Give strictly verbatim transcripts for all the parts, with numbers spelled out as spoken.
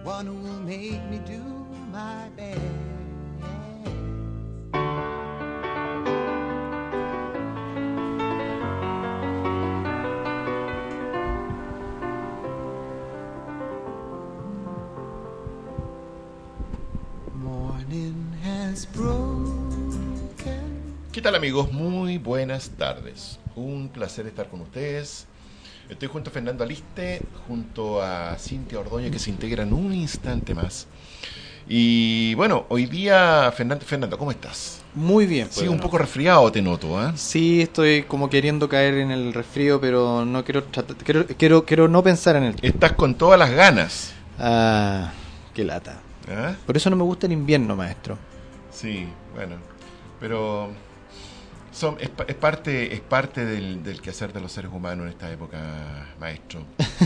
one who will make me do my best. Morning has broken. ¿Qué tal, amigos? Muy buenas tardes. Un placer estar con ustedes. Estoy junto a Fernando Aliste, junto a Cintia Ordóñez, que se integra en un instante más. Y bueno, hoy día, Fernando, Fernando, ¿cómo estás? Muy bien. Sí, un poco resfriado te noto, ¿eh? Sí, estoy como queriendo caer en el resfrío, pero no quiero tratar, quiero, quiero, quiero no pensar en el... Estás con todas las ganas. Ah, qué lata. ¿Eh? Por eso no me gusta el invierno, maestro. Sí, bueno, pero son, es, es parte, es parte del, del quehacer de los seres humanos en esta época, maestro.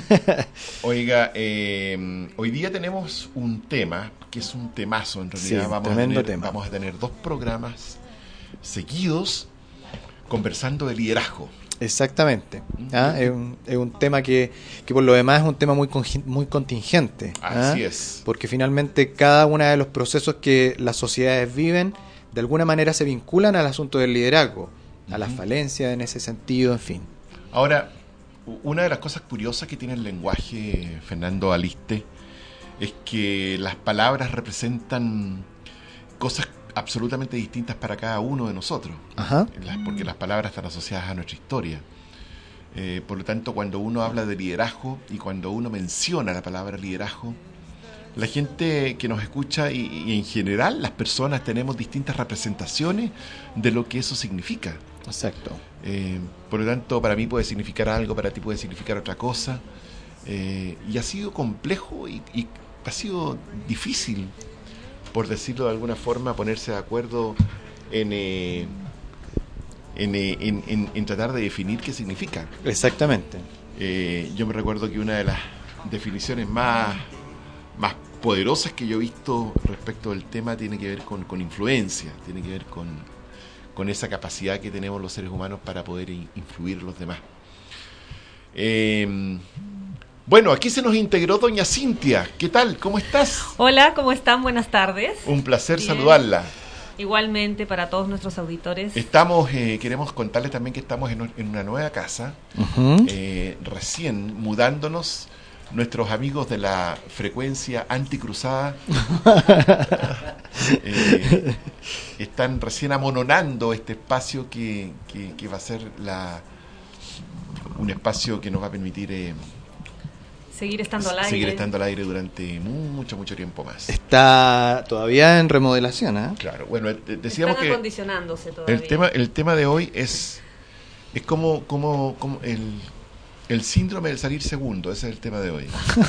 Oiga, eh, hoy día tenemos un tema que es un temazo, en realidad. Sí, vamos, a tremendo tener, tema. vamos a tener dos programas seguidos conversando de liderazgo. Exactamente. ¿Ah? Es, un, es un tema que, que por lo demás es un tema muy, congi- muy contingente. ¿Ah? Así es. Porque finalmente cada uno de los procesos que las sociedades viven de alguna manera se vinculan al asunto del liderazgo, a las falencias en ese sentido, en fin. Ahora, una de las cosas curiosas que tiene el lenguaje, Fernando Aliste, es que las palabras representan cosas absolutamente distintas para cada uno de nosotros. Ajá. Las, porque las palabras están asociadas a nuestra historia. Eh, por lo tanto, cuando uno habla de liderazgo y cuando uno menciona la palabra liderazgo, la gente que nos escucha y, y en general las personas tenemos distintas representaciones de lo que eso significa. Exacto. Eh, por lo tanto, para mí puede significar algo, para ti puede significar otra cosa. Eh, y ha sido complejo y, y ha sido difícil, por decirlo de alguna forma, ponerse de acuerdo en, eh, en, eh, en, en, en tratar de definir qué significa. Exactamente. Eh, yo me recuerdo que una de las definiciones más, más poderosas que yo he visto respecto del tema tiene que ver con, con influencia, tiene que ver con, con esa capacidad que tenemos los seres humanos para poder influir en los demás. Eh, bueno, aquí se nos integró doña Cintia. ¿Qué tal? ¿Cómo estás? Hola, ¿cómo están? Buenas tardes. Un placer Bien. saludarla. Igualmente para todos nuestros auditores. Estamos, eh, queremos contarles también que estamos en, en una nueva casa, Uh-huh. eh, recién mudándonos. Nuestros amigos de la frecuencia anticruzada eh, están recién amononando este espacio que, que, que va a ser la, un espacio que nos va a permitir eh, Seguir estando al aire. seguir estando al aire durante mucho, mucho tiempo más. Está todavía en remodelación, ¿eh? Claro, bueno, eh, decíamos Están que acondicionándose todavía. el tema, el tema de hoy es, es como, como, como el... El síndrome del salir segundo, ese es el tema de hoy.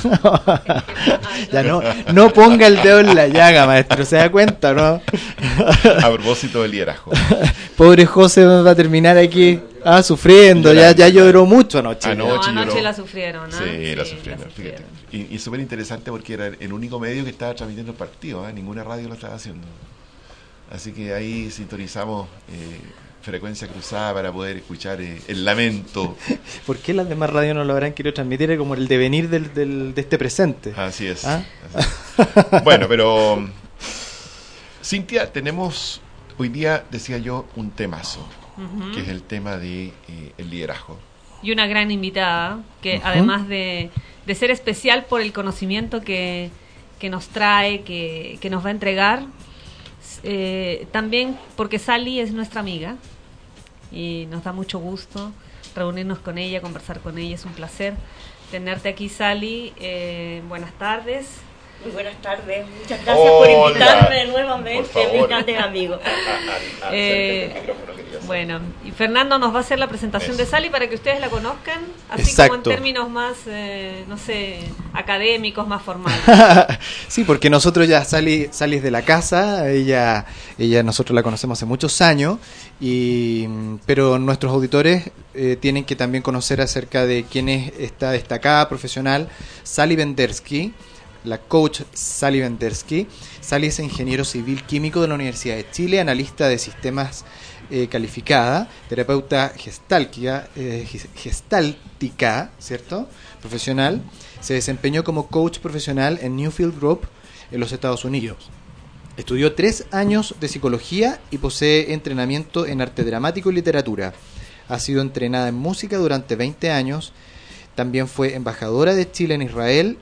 Ya no, no ponga el dedo en la llaga, maestro, ¿se da cuenta, no? A propósito del liderazgo. Pobre José va a terminar aquí ah, sufriendo, ya, ya lloró mucho anoche. Ah, No, Noche anoche lloró. la sufrieron, ¿no? Sí, la sufrieron, fíjate. Y, y súper interesante porque era el único medio que estaba transmitiendo el partido, ¿eh? Ninguna radio lo estaba haciendo. Así que ahí sintonizamos eh, frecuencia cruzada para poder escuchar eh, el lamento. ¿Por qué las demás radios no lo habrán querido transmitir? Es como el devenir del, del, de este presente. Así es. ¿Ah? Así es. Bueno, pero Cintia, tenemos hoy día, decía yo, un temazo, Ujú. que es el tema de eh, el liderazgo. Y una gran invitada, que Ujú. además de, de ser especial por el conocimiento que, que nos trae, que, que nos va a entregar, eh, también porque Sally es nuestra amiga y nos da mucho gusto reunirnos con ella, conversar con ella, es un placer tenerte aquí, Sally. Eh, buenas tardes. Muy buenas tardes, muchas gracias por Hola. invitarme nuevamente, Por favor. mis grandes amigos. Eh, Bueno, y Fernando nos va a hacer la presentación Eso. de Sally para que ustedes la conozcan, así Exacto. como en términos más, eh, no sé, académicos, más formales. Sí, porque nosotros ya Sally, Sally es de la casa, ella, ella nosotros la conocemos hace muchos años, y pero nuestros auditores eh, tienen que también conocer acerca de quién es esta destacada profesional, Sally Bendersky, la coach Sally Bendersky. Sally es ingeniero civil químico de la Universidad de Chile, analista de sistemas eh, calificada, terapeuta gestáltica, eh, gestáltica, ¿cierto? profesional. Se desempeñó como coach profesional en Newfield Group en los Estados Unidos. Estudió tres años de psicología y posee entrenamiento en arte dramático y literatura. Ha sido entrenada en música durante veinte años. También fue embajadora de Chile en Israel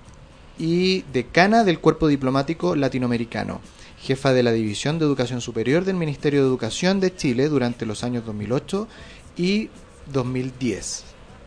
y decana del Cuerpo Diplomático Latinoamericano. Jefa de la División de Educación Superior del Ministerio de Educación de Chile durante los años dos mil ocho y dos mil diez.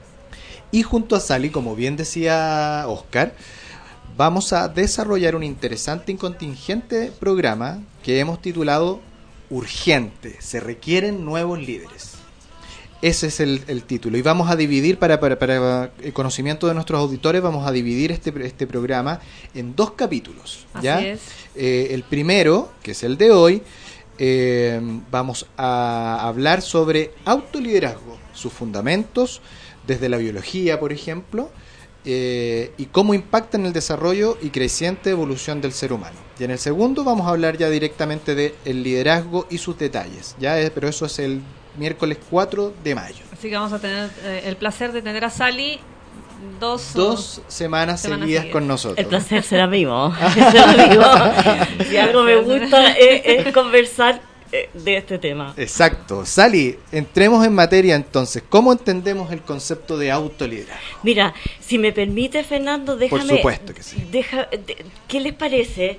Y junto a Sally, como bien decía Oscar, vamos a desarrollar un interesante y contingente programa que hemos titulado Urgente, se requieren nuevos líderes. Ese es el, el título. Y vamos a dividir, para, para, para el conocimiento de nuestros auditores, vamos a dividir este, este programa en dos capítulos. ¿Ya? Así es. Eh, el primero, que es el de hoy, eh, vamos a hablar sobre autoliderazgo, sus fundamentos, desde la biología, por ejemplo, eh, y cómo impactan el desarrollo y creciente evolución del ser humano. Y en el segundo vamos a hablar ya directamente del liderazgo y sus detalles, ¿ya? Eh, pero eso es el miércoles cuatro de mayo. Así que vamos a tener eh, el placer de tener a Sally dos, dos semanas, semanas seguidas, seguidas con nosotros. El placer será mío. será mío. Si algo me gusta es, es conversar de este tema. Exacto. Sally, entremos en materia entonces. ¿Cómo entendemos el concepto de autoliderazgo? Mira, si me permite, Fernando, déjame... Por supuesto que sí. Deja, de, ¿Qué les parece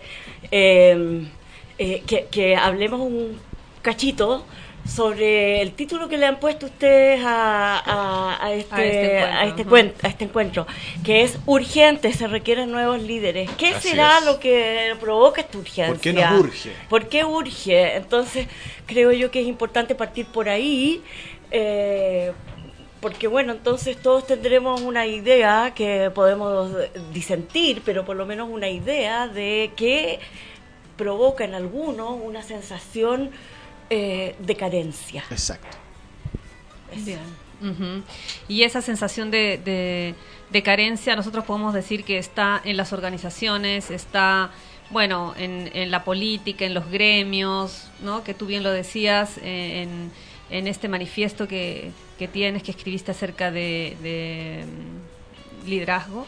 eh, eh, que, que hablemos un cachito sobre el título que le han puesto ustedes a, a, a, este, a, este, encuentro, a, este, uh-huh. cuen, a este encuentro, que es urgente, se requieren nuevos líderes? ¿Qué Así será es. lo que provoca esta urgencia? ¿Por qué nos urge? ¿Por qué urge? Entonces, creo yo que es importante partir por ahí, eh, porque bueno, entonces todos tendremos una idea que podemos disentir, pero por lo menos una idea de qué provoca en algunos una sensación Eh, de carencia. Exacto. Bien. Uh-huh. Y esa sensación de, de, de carencia, nosotros podemos decir que está en las organizaciones, está, bueno, en, en la política, en los gremios, ¿no? Que tú bien lo decías, eh, en, en este manifiesto que, que tienes, que escribiste acerca de, de um, liderazgo.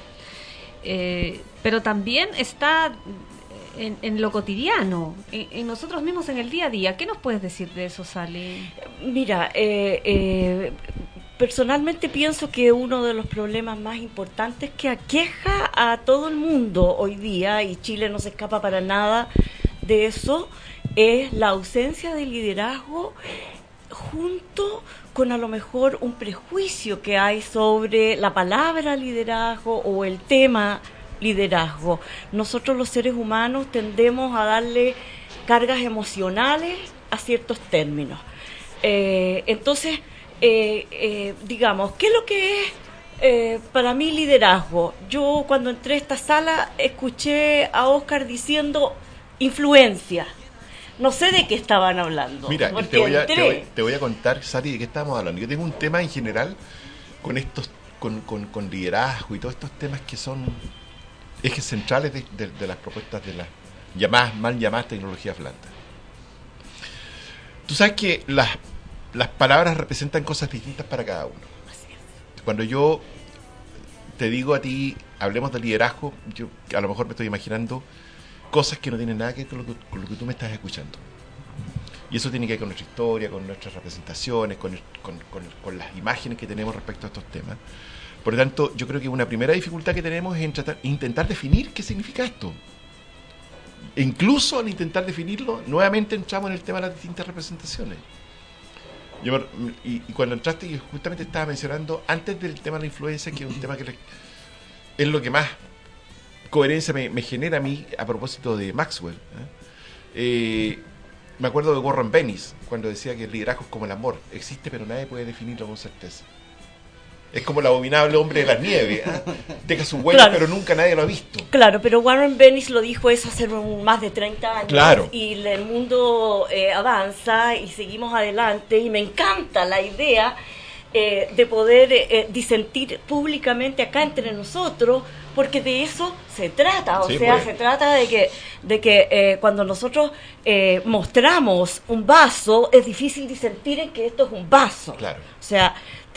Eh, pero también está En, en lo cotidiano, en, en nosotros mismos, en el día a día. ¿Qué nos puedes decir de eso, Sally? Mira, eh, eh, personalmente pienso que uno de los problemas más importantes que aqueja a todo el mundo hoy día, y Chile no se escapa para nada de eso, es la ausencia de liderazgo, junto con a lo mejor un prejuicio que hay sobre la palabra liderazgo o el tema liderazgo. Nosotros los seres humanos tendemos a darle cargas emocionales a ciertos términos. Eh, entonces, eh, eh, digamos, ¿qué es lo que es eh, para mí liderazgo? Yo cuando entré a esta sala escuché a Oscar diciendo influencia. No sé de qué estaban hablando. Mira, te voy, a, te, voy, te voy a contar, Sari, de qué estábamos hablando. Yo tengo un tema en general con estos, con, con, con liderazgo y todos estos temas que son ejes centrales de, de, de las propuestas de las llamadas, mal llamadas tecnologías blandas. Tú sabes que las, las palabras representan cosas distintas para cada uno. Cuando yo te digo a ti, hablemos de liderazgo, yo a lo mejor me estoy imaginando cosas que no tienen nada que ver con lo que, con lo que tú me estás escuchando. Y eso tiene que ver con nuestra historia, con nuestras representaciones, con, con, con, con las imágenes que tenemos respecto a estos temas. Por lo tanto, yo creo que una primera dificultad que tenemos es en tratar, intentar definir qué significa esto. E incluso al intentar definirlo, nuevamente entramos en el tema de las distintas representaciones. Yo, y, y cuando entraste, yo justamente estaba mencionando, antes del tema de la influencia, que es un tema que le, es lo que más coherencia me, me genera a mí a propósito de Maxwell. ¿eh? Eh, me acuerdo de Warren Bennis, cuando decía que el liderazgo es como el amor. Existe, pero nadie puede definirlo con certeza. Es como el abominable hombre de las nieves. ¿eh? Deja su huella, claro, pero nunca nadie lo ha visto. Claro, pero Warren Bennis lo dijo eso hace más de treinta años. Claro. Y el mundo eh, avanza y seguimos adelante. Y me encanta la idea eh, de poder eh, disentir públicamente acá entre nosotros, porque de eso se trata. O sí, sea, pues. se trata de que, de que eh, cuando nosotros eh, mostramos un vaso, es difícil disentir en que esto es un vaso. Claro. O sea,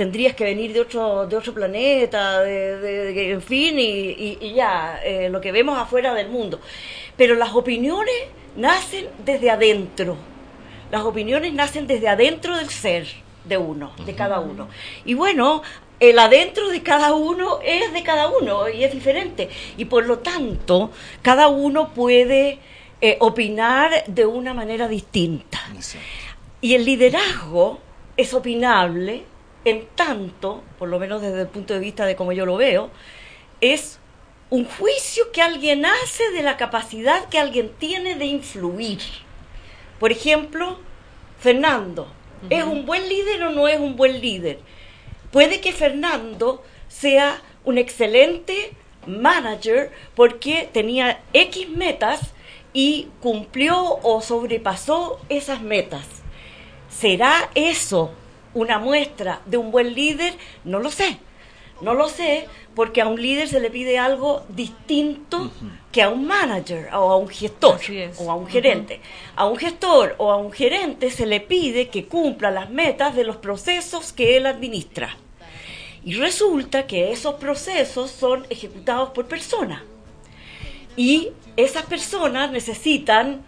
tendrías que venir de otro de otro planeta, de, de, de, en fin, y, y, y ya, eh, lo que vemos afuera del mundo. Pero las opiniones nacen desde adentro. Las opiniones nacen desde adentro del ser de uno, de cada uno. Y bueno, el adentro de cada uno es de cada uno y es diferente. Y por lo tanto, cada uno puede eh, opinar de una manera distinta. Y el liderazgo es opinable en tanto, por lo menos desde el punto de vista de cómo yo lo veo, es un juicio que alguien hace de la capacidad que alguien tiene de influir. Por ejemplo, Fernando, uh-huh. ¿es un buen líder o no es un buen líder? Puede que Fernando sea un excelente manager porque tenía X metas y cumplió o sobrepasó esas metas. ¿Será eso una muestra de un buen líder? No lo sé. No lo sé, porque a un líder se le pide algo distinto uh-huh. que a un manager o a un gestor o a un gerente. Uh-huh. A un gestor o a un gerente se le pide que cumpla las metas de los procesos que él administra. Y resulta que esos procesos son ejecutados por personas. Y esas personas necesitan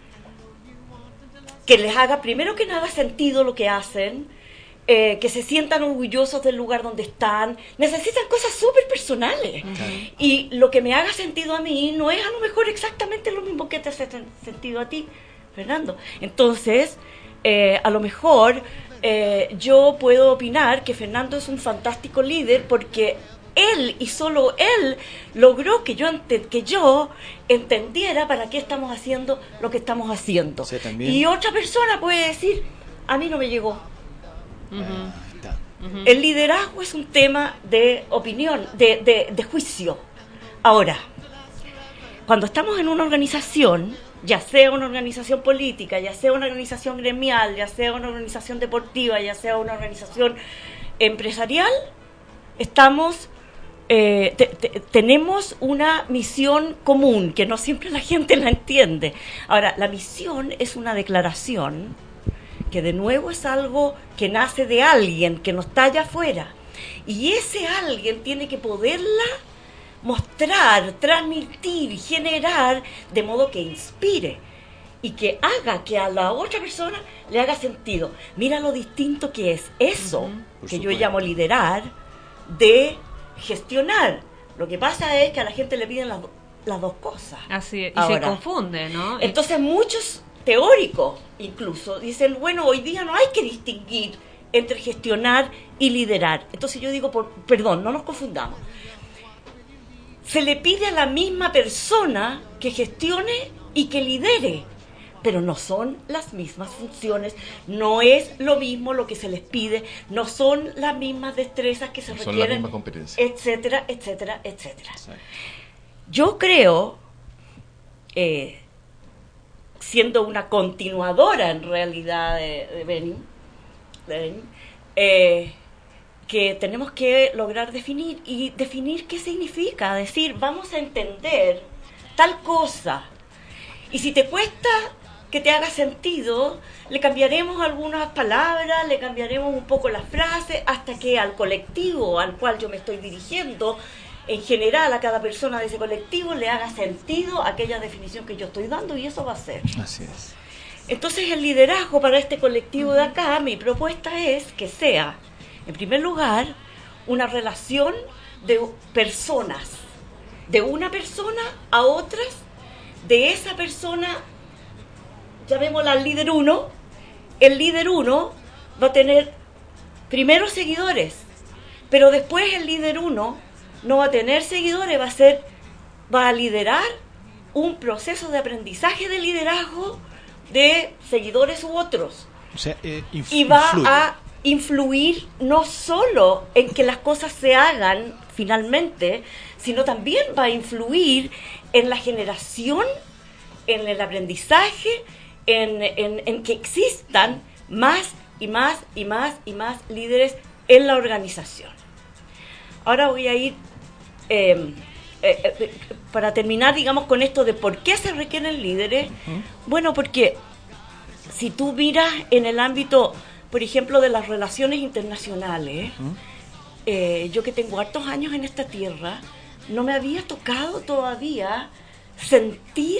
que les haga, primero que nada, sentido lo que hacen, Eh, que se sientan orgullosos del lugar donde están, necesitan cosas súper personales. Uh-huh. Y lo que me haga sentido a mí no es a lo mejor exactamente lo mismo que te hace sentido a ti, Fernando. Entonces, eh, a lo mejor eh, yo puedo opinar que Fernando es un fantástico líder porque él y solo él logró que yo, ente- que yo entendiera para qué estamos haciendo lo que estamos haciendo. Sí, y otra persona puede decir, a mí no me llegó. Uh-huh. Uh-huh. El liderazgo es un tema de opinión, de, de, de juicio. Ahora, cuando estamos en una organización, ya sea una organización política, ya sea una organización gremial, ya sea una organización deportiva, ya sea una organización empresarial, estamos eh, te, te, tenemos una misión común que no siempre la gente la entiende. Ahora, la misión es una declaración que de nuevo es algo que nace de alguien que no está allá afuera, y ese alguien tiene que poderla mostrar, transmitir, generar, de modo que inspire y que haga que a la otra persona le haga sentido. Mira lo distinto que es eso, uh-huh. que yo llamo liderar, de gestionar. Lo que pasa es que a la gente le piden las, las dos cosas. Así es, y ahora, se confunde, ¿no? Entonces muchos teóricos incluso dicen, bueno, hoy día no hay que distinguir entre gestionar y liderar. Entonces yo digo, por, perdón, no nos confundamos. Se le pide a la misma persona que gestione y que lidere, pero no son las mismas funciones, no es lo mismo lo que se les pide, no son las mismas destrezas que se no requieren, son las mismas competencias, etcétera, etcétera, etcétera. Exacto. Yo creo, eh, siendo una continuadora en realidad de, de Benny, de Benny eh, que tenemos que lograr definir y definir qué significa, decir, vamos a entender tal cosa, y si te cuesta que te haga sentido, le cambiaremos algunas palabras, le cambiaremos un poco las frases, hasta que al colectivo al cual yo me estoy dirigiendo, en general a cada persona de ese colectivo, le haga sentido aquella definición que yo estoy dando, y eso va a ser. Así es. Entonces el liderazgo para este colectivo de acá, mi propuesta es que sea, en primer lugar, una relación de personas, de una persona a otras, de esa persona, llamémosla al líder uno. El líder uno va a tener primero seguidores, pero después el líder uno no va a tener seguidores, va a ser, va a liderar un proceso de aprendizaje de liderazgo de seguidores u otros. O sea, eh, inf- y va influye. a influir no solo en que las cosas se hagan finalmente, sino también va a influir en la generación, en el aprendizaje, en, en, en que existan más y más y más y más líderes en la organización. Ahora voy a ir eh, eh, eh, para terminar, digamos, con esto de por qué se requieren líderes. Uh-huh. Bueno, porque si tú miras en el ámbito, por ejemplo, de las relaciones internacionales, uh-huh. eh, yo que tengo hartos años en esta tierra, no me había tocado todavía sentir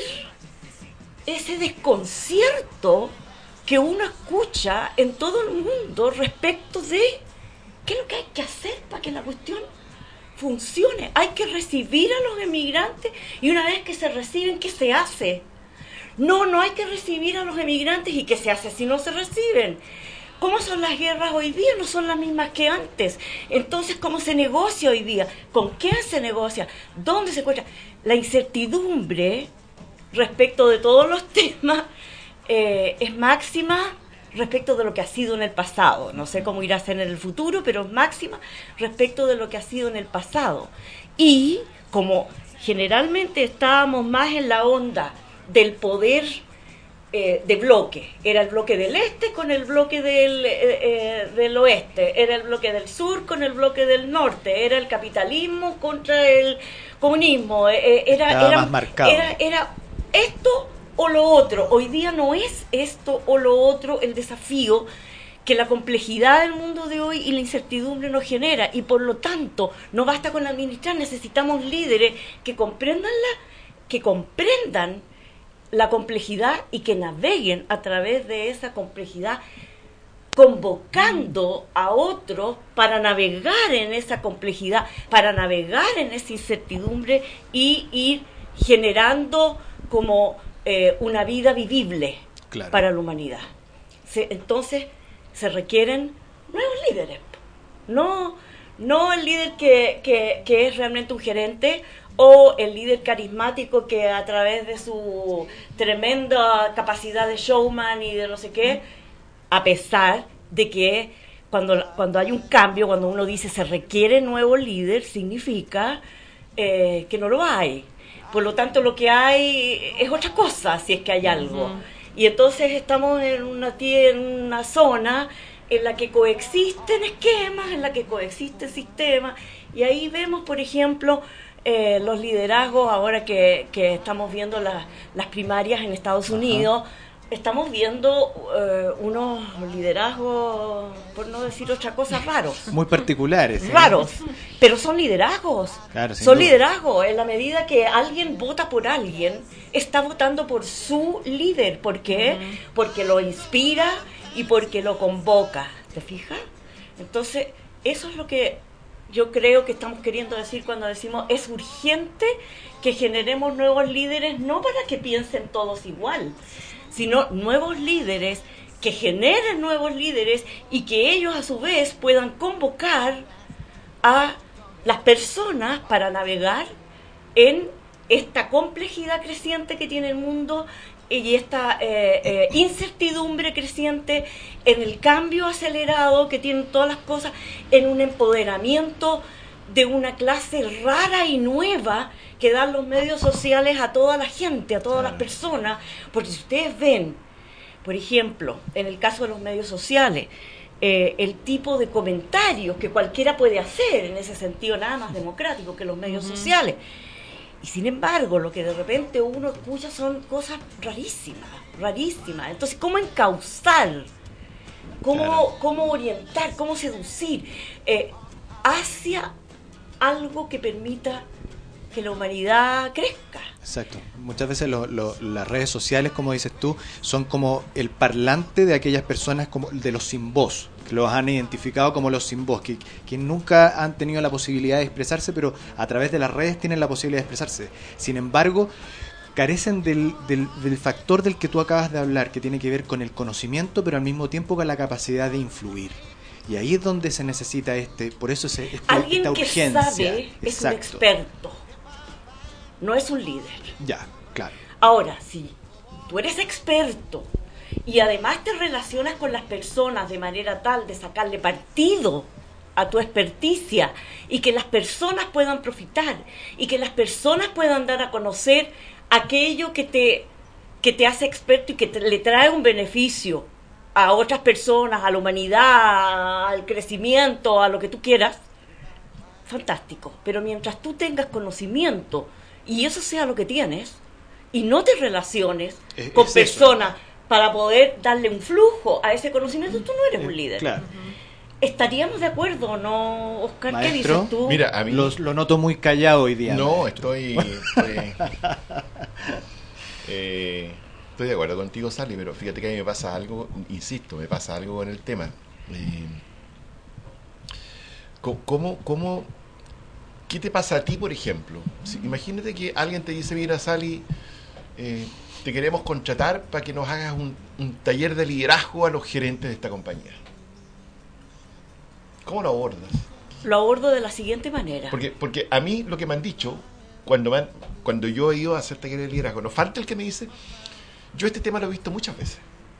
ese desconcierto que uno escucha en todo el mundo respecto de qué es lo que hay que hacer para que la cuestión funcione. Hay que recibir a los emigrantes y una vez que se reciben, ¿qué se hace? No, no hay que recibir a los emigrantes y ¿qué se hace si no se reciben? ¿Cómo son las guerras hoy día? No son las mismas que antes. Entonces, ¿cómo se negocia hoy día? ¿Con quién se negocia? ¿Dónde se encuentra? La incertidumbre respecto de todos los temas eh, es máxima respecto de lo que ha sido en el pasado. No sé cómo irá a ser en el futuro, pero es máxima respecto de lo que ha sido en el pasado. Y como generalmente estábamos más en la onda del poder eh, de bloque, era el bloque del este con el bloque del, eh, eh, del oeste, era el bloque del sur con el bloque del norte, era el capitalismo contra el comunismo, eh, era, era, más marcado. era, era esto o lo otro. Hoy día no es esto o lo otro el desafío que la complejidad del mundo de hoy y la incertidumbre nos genera, y por lo tanto no basta con administrar, necesitamos líderes que comprendan la, que comprendan la complejidad y que naveguen a través de esa complejidad, convocando a otros para navegar en esa complejidad, para navegar en esa incertidumbre y ir generando como eh, una vida vivible, claro, para la humanidad. Se, entonces se requieren nuevos líderes, no, no el líder que, que, que es realmente un gerente, o el líder carismático que a través de su tremenda capacidad de showman y de no sé qué, a pesar de que cuando, cuando hay un cambio, cuando uno dice se requiere nuevo líder, significa eh, que no lo hay. Por lo tanto, lo que hay es otra cosa, si es que hay algo. Uh-huh. Y entonces estamos en una, en una zona en la que coexisten esquemas, en la que coexisten sistemas, y ahí vemos, por ejemplo, Eh, los liderazgos, ahora que, que estamos viendo la, las primarias en Estados Unidos, ajá, estamos viendo eh, unos liderazgos, por no decir otra cosa, raros. Muy particulares. ¿eh? Raros, pero son liderazgos. Claro, son duda. liderazgos. En la medida que alguien vota por alguien, está votando por su líder. ¿Por qué? Uh-huh. Porque lo inspira y porque lo convoca. ¿Te fijas? Entonces, eso es lo que yo creo que estamos queriendo decir cuando decimos es urgente que generemos nuevos líderes, no para que piensen todos igual, sino nuevos líderes que generen nuevos líderes y que ellos a su vez puedan convocar a las personas para navegar en esta complejidad creciente que tiene el mundo y esta eh, eh, incertidumbre creciente, en el cambio acelerado que tienen todas las cosas, en un empoderamiento de una clase rara y nueva que dan los medios sociales a toda la gente, a todas las personas. Porque si ustedes ven, por ejemplo, en el caso de los medios sociales, eh, el tipo de comentarios que cualquiera puede hacer, en ese sentido nada más democrático que los medios uh-huh. sociales. Y sin embargo, lo que de repente uno escucha son cosas rarísimas, rarísimas. Entonces, ¿cómo encauzar? ¿Cómo, claro. cómo orientar? ¿Cómo seducir? Eh, hacia algo que permita que la humanidad crezca. Exacto. Muchas veces lo, lo, las redes sociales, como dices tú, son como el parlante de aquellas personas, como de los sin voz, que los han identificado como los sin voz, que, que nunca han tenido la posibilidad de expresarse, pero a través de las redes tienen la posibilidad de expresarse. Sin embargo, carecen del, del, del factor del que tú acabas de hablar, que tiene que ver con el conocimiento, pero al mismo tiempo con la capacidad de influir. Y ahí es donde se necesita este, por eso es este, alguien esta urgencia. Alguien que sabe es un experto, no es un líder. Ya, claro. Ahora, si tú eres experto y además te relacionas con las personas de manera tal de sacarle partido a tu experticia y que las personas puedan profitar y que las personas puedan dar a conocer aquello que te, que te hace experto y que te, le trae un beneficio a otras personas, a la humanidad, al crecimiento, a lo que tú quieras, fantástico. Pero mientras tú tengas conocimiento y eso sea lo que tienes, y no te relaciones es, con es personas eso. Para poder darle un flujo a ese conocimiento, tú no eres un líder. Claro. Uh-huh. ¿estaríamos de acuerdo o no, Oscar? ¿Qué Maestro, dices tú? Mira, a mí... Los- lo noto muy callado hoy día. No, maestro. estoy... Estoy, eh, estoy de acuerdo contigo, Sally, pero fíjate que a mí me pasa algo, insisto, me pasa algo con el tema. Eh, co- ¿Cómo, cómo, qué te pasa a ti, por ejemplo? Si- imagínate que alguien te dice, mira, Sally, eh, te queremos contratar para que nos hagas un, un taller de liderazgo a los gerentes de esta compañía. ¿Cómo lo abordas? Lo abordo de la siguiente manera. Porque, porque a mí lo que me han dicho, cuando, me han- cuando yo he ido a hacer talleres de liderazgo, no falta el que me dice, yo este tema lo he visto muchas veces.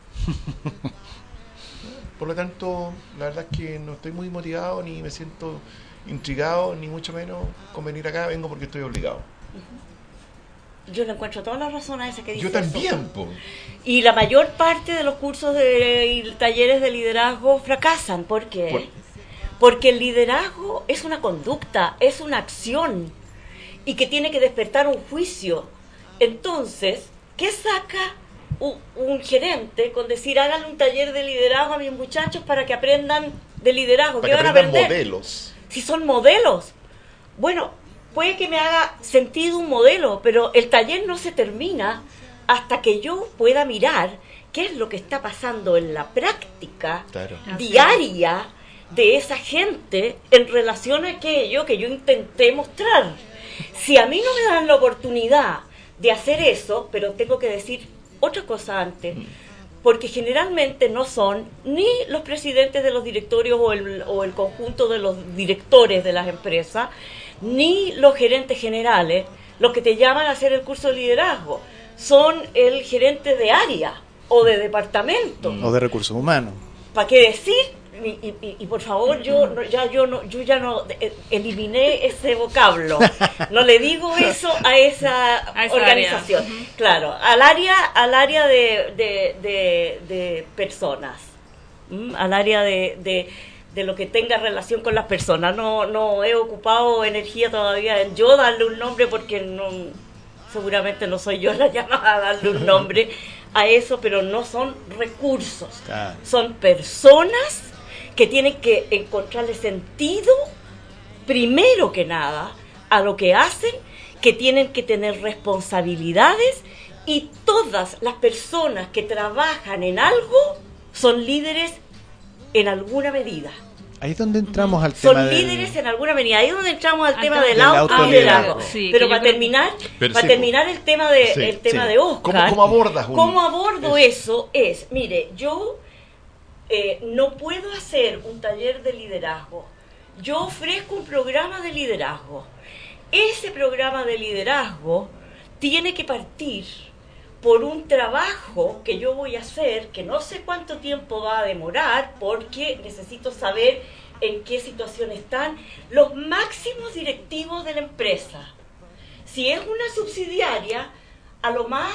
Por lo tanto, la verdad es que no estoy muy motivado, ni me siento intrigado, ni mucho menos con venir acá, vengo porque estoy obligado. Yo le encuentro toda la razón a ese que dice Yo también, eso. po. Y la mayor parte de los cursos de, y talleres de liderazgo fracasan. ¿Por qué? Por- Porque el liderazgo es una conducta, es una acción y que tiene que despertar un juicio. Entonces, ¿qué saca un, un gerente con decir háganle un taller de liderazgo a mis muchachos para que aprendan de liderazgo? Para ¿Qué que van a aprendan aprender? modelos. Si son modelos. Bueno, puede que me haga sentido un modelo, pero el taller no se termina hasta que yo pueda mirar qué es lo que está pasando en la práctica Claro. Así diaria de esa gente en relación a aquello que yo intenté mostrar. Si a mí no me dan la oportunidad de hacer eso, pero tengo que decir otra cosa antes, porque generalmente no son ni los presidentes de los directorios o el, o el conjunto de los directores de las empresas, ni los gerentes generales los que te llaman a hacer el curso de liderazgo. Son el gerente de área o de departamento. O de recursos humanos. ¿Para qué decir? Y, y, y por favor, yo no- ya yo no yo ya no eh, eliminé ese vocablo. No le digo eso a esa, A esa organización. área. Ujú. Claro, al área al área de, de, de, de personas, ¿m? Al área de, de, de lo que tenga relación con las personas. No no he ocupado energía todavía en yo darle un nombre porque no seguramente no soy yo la llamada a darle un nombre a eso, pero no son recursos. Claro. Son personas que tienen que encontrarle sentido, primero que nada, a lo que hacen, que tienen que tener responsabilidades, y todas las personas que trabajan en algo son líderes en alguna medida. Ahí es donde entramos al Son tema del- líderes en alguna medida. Ahí es donde entramos al Al tema tema del del autoliderazgo. autoliderazgo. Sí, Pero que yo para creo- terminar, Pero para sí, terminar el tema de Sí, el tema sí. de Oscar. ¿Cómo, cómo abordas un- ¿Cómo abordo eso? eso? Es, mire, yo eh, no puedo hacer un taller de liderazgo. Yo ofrezco un programa de liderazgo. Ese programa de liderazgo tiene que partir por un trabajo que yo voy a hacer, que no sé cuánto tiempo va a demorar, porque necesito saber en qué situación están los máximos directivos de la empresa. Si es una subsidiaria, a lo más,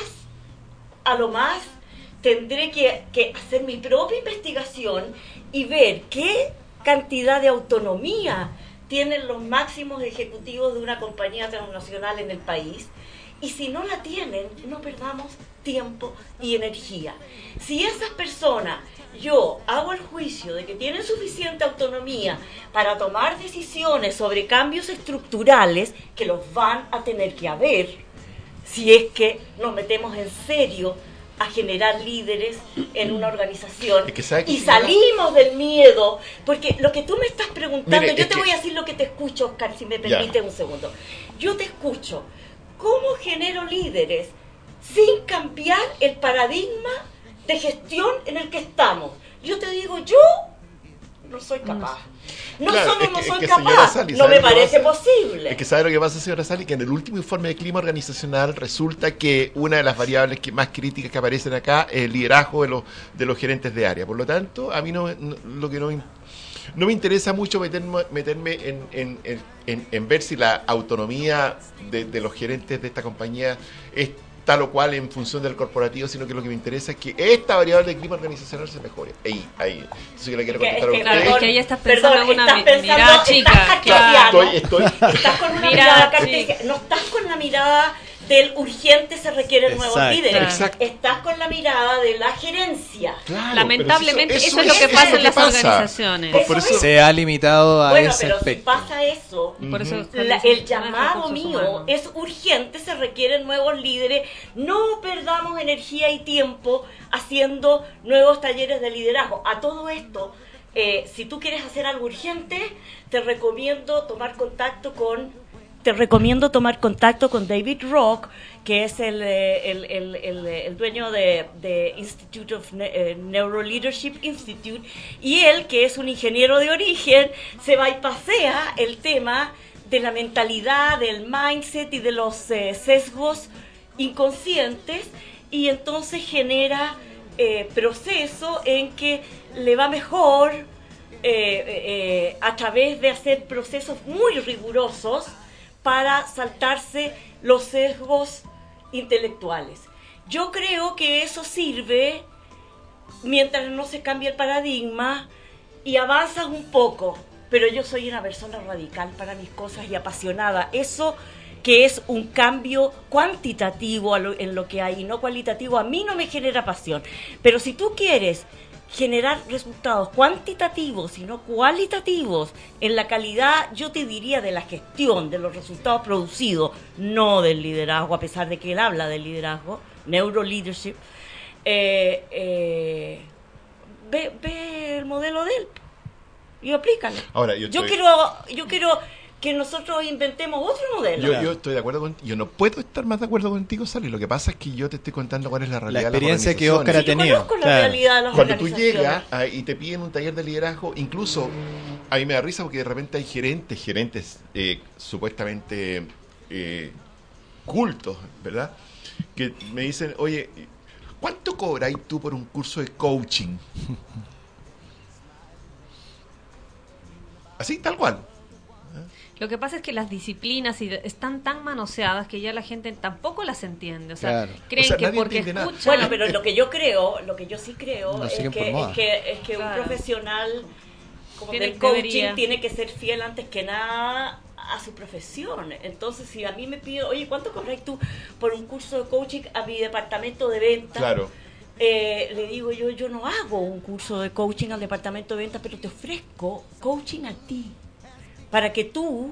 a lo más tendré que, que hacer mi propia investigación y ver qué cantidad de autonomía tienen los máximos ejecutivos de una compañía transnacional en el país. Y si no la tienen, no perdamos tiempo y energía. Si esas personas, yo hago el juicio de que tienen suficiente autonomía para tomar decisiones sobre cambios estructurales, que los van a tener que haber, si es que nos metemos en serio a generar líderes en una organización, Es que sabe que y si salimos del miedo, porque lo que tú me estás preguntando, Mire, yo es te que- voy a decir lo que te escucho, Oscar, si me Ya. permite un segundo. Yo te escucho. ¿Cómo genero líderes sin cambiar el paradigma de gestión en el que estamos? Yo te digo, yo no soy capaz. No Claro, solo es no que- soy es que, señora capaz, Sally, no ¿sabe me lo que parece pasa? posible. Es que sabe lo que pasa, señora Sally, que en el último informe de clima organizacional resulta que una de las variables que más críticas que aparecen acá es el liderazgo de los, de los gerentes de área. Por lo tanto, a mí no, no- lo que no, no me interesa mucho meterme, meterme en, en, en, en- en ver si la autonomía de, de los gerentes de esta compañía es tal o cual en función del corporativo, sino que lo que me interesa es que esta variable de clima organizacional se mejore. Ahí, ahí. Entonces yo le quiero Es que- contestar es a que, ustedes. Claro, es que ahí estás pensando perdón, en una estás mi- pensando- mirada chica, estás claro. Estoy, estoy, Estás con una Mirada mirada chica. cartesiana, no estás con la mirada del urgente se requieren nuevos Exacto. líderes. Exacto. Estás con la mirada de la gerencia. Claro, Lamentablemente, pero si eso, es lo que eso pasa es en las pasa. organizaciones. Por, por Eso eso, es. Se ha limitado a Bueno, ese pero aspecto. si pasa eso, Por eso la- dicen, el no es llamado recursos mío humanos. es urgente, se requieren nuevos líderes. No perdamos energía y tiempo haciendo nuevos talleres de liderazgo. A todo esto, eh, si tú quieres hacer algo urgente, te recomiendo tomar contacto con te recomiendo tomar contacto con David Rock, que es el, eh, el, el, el, el dueño de, de Institute of Ne- eh, Neuroleadership Institute, y él, que es un ingeniero de origen, se va y pasea el tema de la mentalidad, del mindset y de los eh, sesgos inconscientes, y entonces genera eh, proceso en que le va mejor eh, eh, a través de hacer procesos muy rigurosos para saltarse los sesgos intelectuales. Yo creo que eso sirve mientras no se cambie el paradigma y avanzas un poco, pero yo soy una persona radical para mis cosas y apasionada. Eso que es un cambio cuantitativo a lo- en lo que hay y no cualitativo, a mí no me genera pasión. Pero si tú quieres generar resultados cuantitativos y no cualitativos en la calidad, yo te diría, de la gestión, de los resultados producidos, no del liderazgo, a pesar de que él habla del liderazgo, neuroleadership, eh, eh, ve, ve el modelo de él y aplícalo. Ahora, yo yo estoy- quiero yo quiero que nosotros inventemos otro modelo. yo, yo estoy de acuerdo con yo no puedo estar más de acuerdo contigo, Sally. Lo que pasa es que yo te estoy contando cuál es la realidad La de las experiencia que organizaciones. Óscar ha Sí, yo tenido, conozco la claro. realidad de las Cuando tú organizaciones. llegas ah, y te piden un taller de liderazgo, incluso a mí me da risa porque de repente hay gerentes, gerentes eh, supuestamente eh, cultos, ¿verdad? Que me dicen, oye, ¿cuánto cobráis tú por un curso de coaching? Así, tal cual. Lo que pasa es que las disciplinas y de- están tan manoseadas que ya la gente tampoco las entiende. O sea, Claro. creen O sea, que nadie porque entiende nada. escuchan... Bueno, pero lo que yo creo, lo que yo sí creo Lo es siguen por que, moda. es que es que Claro. un profesional como Tiene- del coaching debería. tiene que ser fiel antes que nada a su profesión. Entonces, si a mí me piden, oye, ¿cuánto cobráis tú por un curso de coaching a mi departamento de ventas? Claro. Eh, le digo yo, yo no hago un curso de coaching al departamento de ventas, pero te ofrezco coaching a ti, para que tú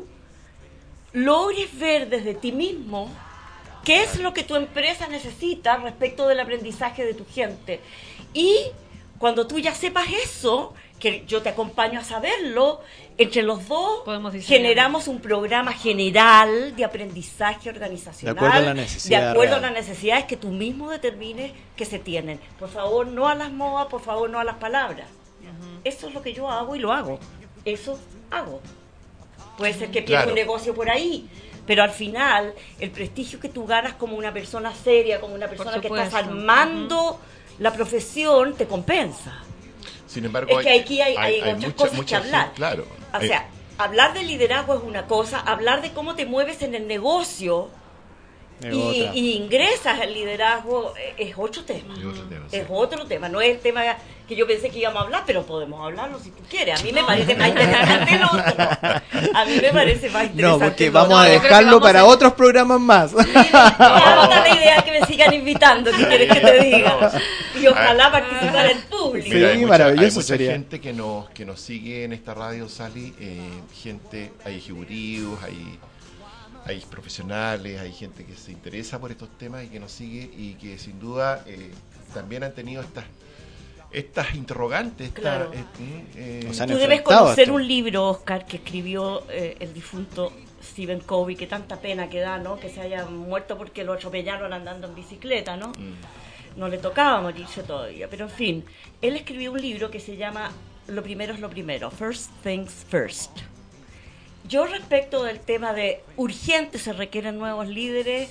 logres ver desde ti mismo qué es lo que tu empresa necesita respecto del aprendizaje de tu gente. Y cuando tú ya sepas eso, que yo te acompaño a saberlo, entre los dos Podemos diseñar. generamos un programa general de aprendizaje organizacional, De acuerdo a la necesidad de acuerdo a real. las necesidades que tú mismo determines que se tienen. Por favor, no a las modas, por favor, no a las palabras. Eso es lo que yo hago y lo hago. Eso hago. Puede ser que pierda Claro. un negocio por ahí, pero al final el prestigio que tú ganas como una persona seria, como una persona que estás supuesto. armando la profesión, te compensa. Sin embargo, Es que aquí hay, hay, muchas mucha- cosas mucha que hablar. gente, claro. O Eh, sea, hablar de liderazgo es una cosa, hablar de cómo te mueves en el negocio Es y, otra. y ingresas al liderazgo eh, es otro tema. Es otro tema, sí. Es otro tema, no es el tema que yo pensé que íbamos a hablar, pero podemos hablarlo si tú quieres. A mí me parece más interesante el otro. A mí me parece más interesante. No, porque el vamos otro. a yo creo que dejarlo vamos para a- otros programas más. Me da la idea que me sigan invitando, ¿qué quieres que te diga? Y ojalá participar el público. Sí, hay mucha, maravilloso hay mucha sería. gente que nos que nos sigue en esta radio, Sally, eh, gente, hay ejecutivos, hay hay profesionales, hay gente que se interesa por estos temas y que nos sigue y que sin duda eh, también han tenido estas estas interrogantes. Esta, Claro. eh, mm, eh, O sea, Tú han debes enfrentado conocer esto. un libro, Oscar, que escribió eh, el difunto Stephen Covey, que tanta pena que da, ¿no? Que se haya muerto porque lo atropellaron andando en bicicleta, ¿no? mm, No le tocaba morirse todavía, pero en fin, él escribió un libro que se llama Lo primero es lo primero, First Things First. Yo respecto del tema de urgente se requieren nuevos líderes,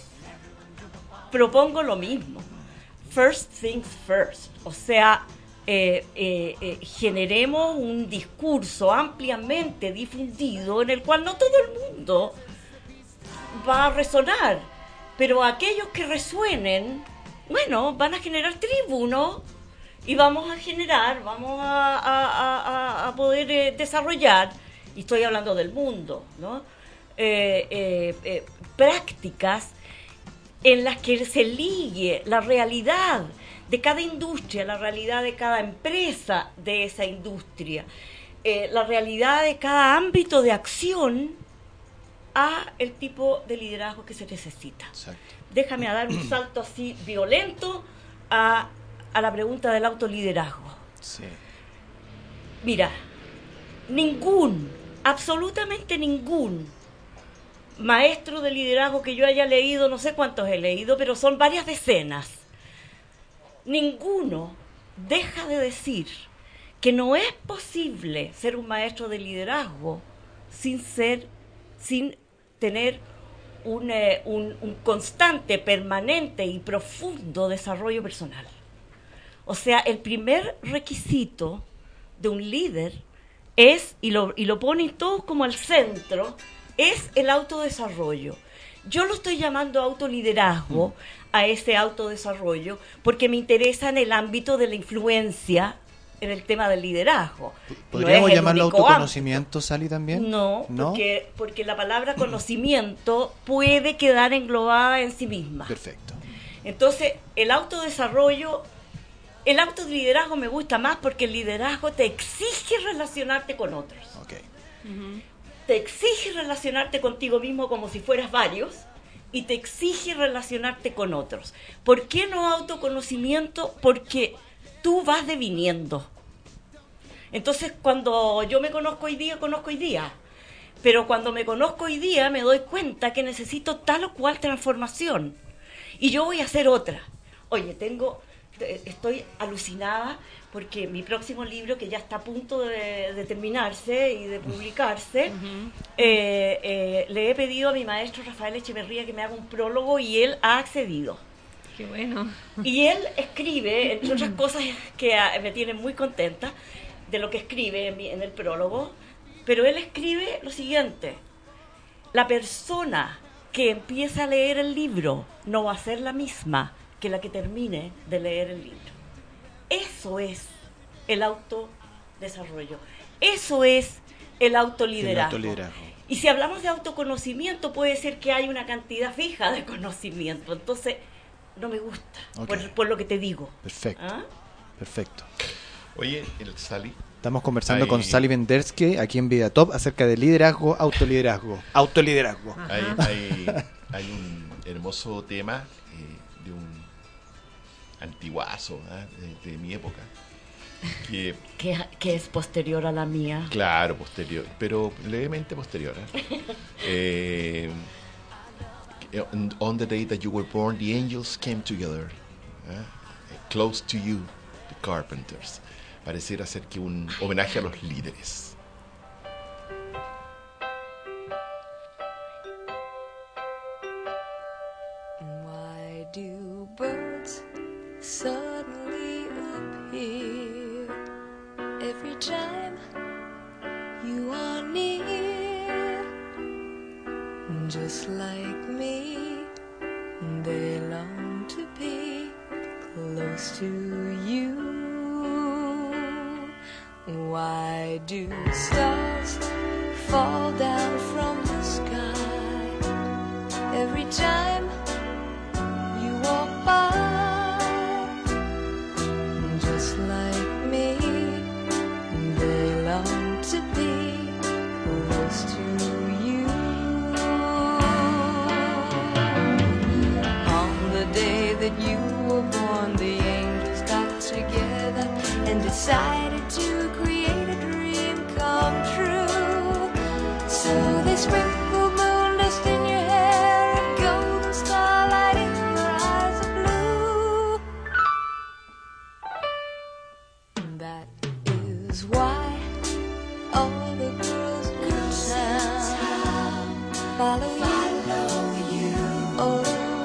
propongo lo mismo. First things first. O sea, eh, eh, eh, generemos un discurso ampliamente difundido en el cual no todo el mundo va a resonar, pero aquellos que resuenen, bueno, van a generar tribu, ¿no? Y vamos a generar, vamos a, a- a- a- a poder eh, desarrollar, y estoy hablando del mundo, ¿no? Eh, eh, eh, prácticas en las que se ligue la realidad de cada industria, la realidad de cada empresa de esa industria, eh, la realidad de cada ámbito de acción a el tipo de liderazgo que se necesita. Exacto. Déjame a dar un salto así violento a, a la pregunta del autoliderazgo. Sí. Mira, ningún, absolutamente ningún maestro de liderazgo que yo haya leído, no sé cuántos he leído, pero son varias decenas, ninguno deja de decir que no es posible ser un maestro de liderazgo sin ser, sin tener un, eh, un, un constante, permanente y profundo desarrollo personal. O sea, el primer requisito de un líder es, y lo, y lo ponen todos como al centro, es el autodesarrollo. Yo lo estoy llamando autoliderazgo a ese autodesarrollo porque me interesa en el ámbito de la influencia en el tema del liderazgo. ¿Podríamos no es el llamarlo único autoconocimiento, Sally, también? No, ¿No? Porque, porque la palabra conocimiento puede quedar englobada en sí misma. Perfecto. Entonces, el autodesarrollo, el autoliderazgo me gusta más porque el liderazgo te exige relacionarte con otros. Okay. Ujú. Te exige relacionarte contigo mismo como si fueras varios y te exige relacionarte con otros. ¿Por qué no autoconocimiento? Porque tú vas deviniendo. Entonces, cuando yo me conozco hoy día, conozco hoy día. Pero cuando me conozco hoy día, me doy cuenta que necesito tal o cual transformación. Y yo voy a hacer otra. Oye, tengo... estoy alucinada porque mi próximo libro, que ya está a punto de, de terminarse y de publicarse, Uh-huh. eh, eh, le he pedido a mi maestro Rafael Echeverría que me haga un prólogo y él ha accedido. Qué bueno. Y él escribe, entre otras cosas que a, me tienen muy contenta de lo que escribe en, mi, en el prólogo, pero él escribe lo siguiente: la persona que empieza a leer el libro no va a ser la misma que la que termine de leer el libro. Eso es el autodesarrollo. Eso es el autoliderazgo. El autoliderazgo. Y si hablamos de autoconocimiento, puede ser que hay una cantidad fija de conocimiento. Entonces, no me gusta, Ok. por, por lo que te digo. Perfecto. ¿Ah? Perfecto. Oye, el Sally, Estamos conversando Ahí. con Sally Vendersky aquí en Vida Top acerca de liderazgo, autoliderazgo. Autoliderazgo. Ajá. hay, hay, hay un hermoso tema eh, de un antiguazo, ¿eh? de, de mi época, que, Que, que es posterior a la mía. claro, posterior, pero levemente posterior. ¿eh? Eh, on, on the day that you were born, the angels came together, ¿eh? Close to you, the carpenters. Pareciera ser que un homenaje a los líderes. Why do birds suddenly appear every time you are near? Just like me, they long to be close to you. Why do stars fall down from the sky every time you walk by? Just like me, they long to be close to you. On the day that you were born, the angels got together and decided to create a dream come true. So they sprinkled moon dust in your hair, a golden starlight in your eyes of blue. That is why all the girls in town follow you all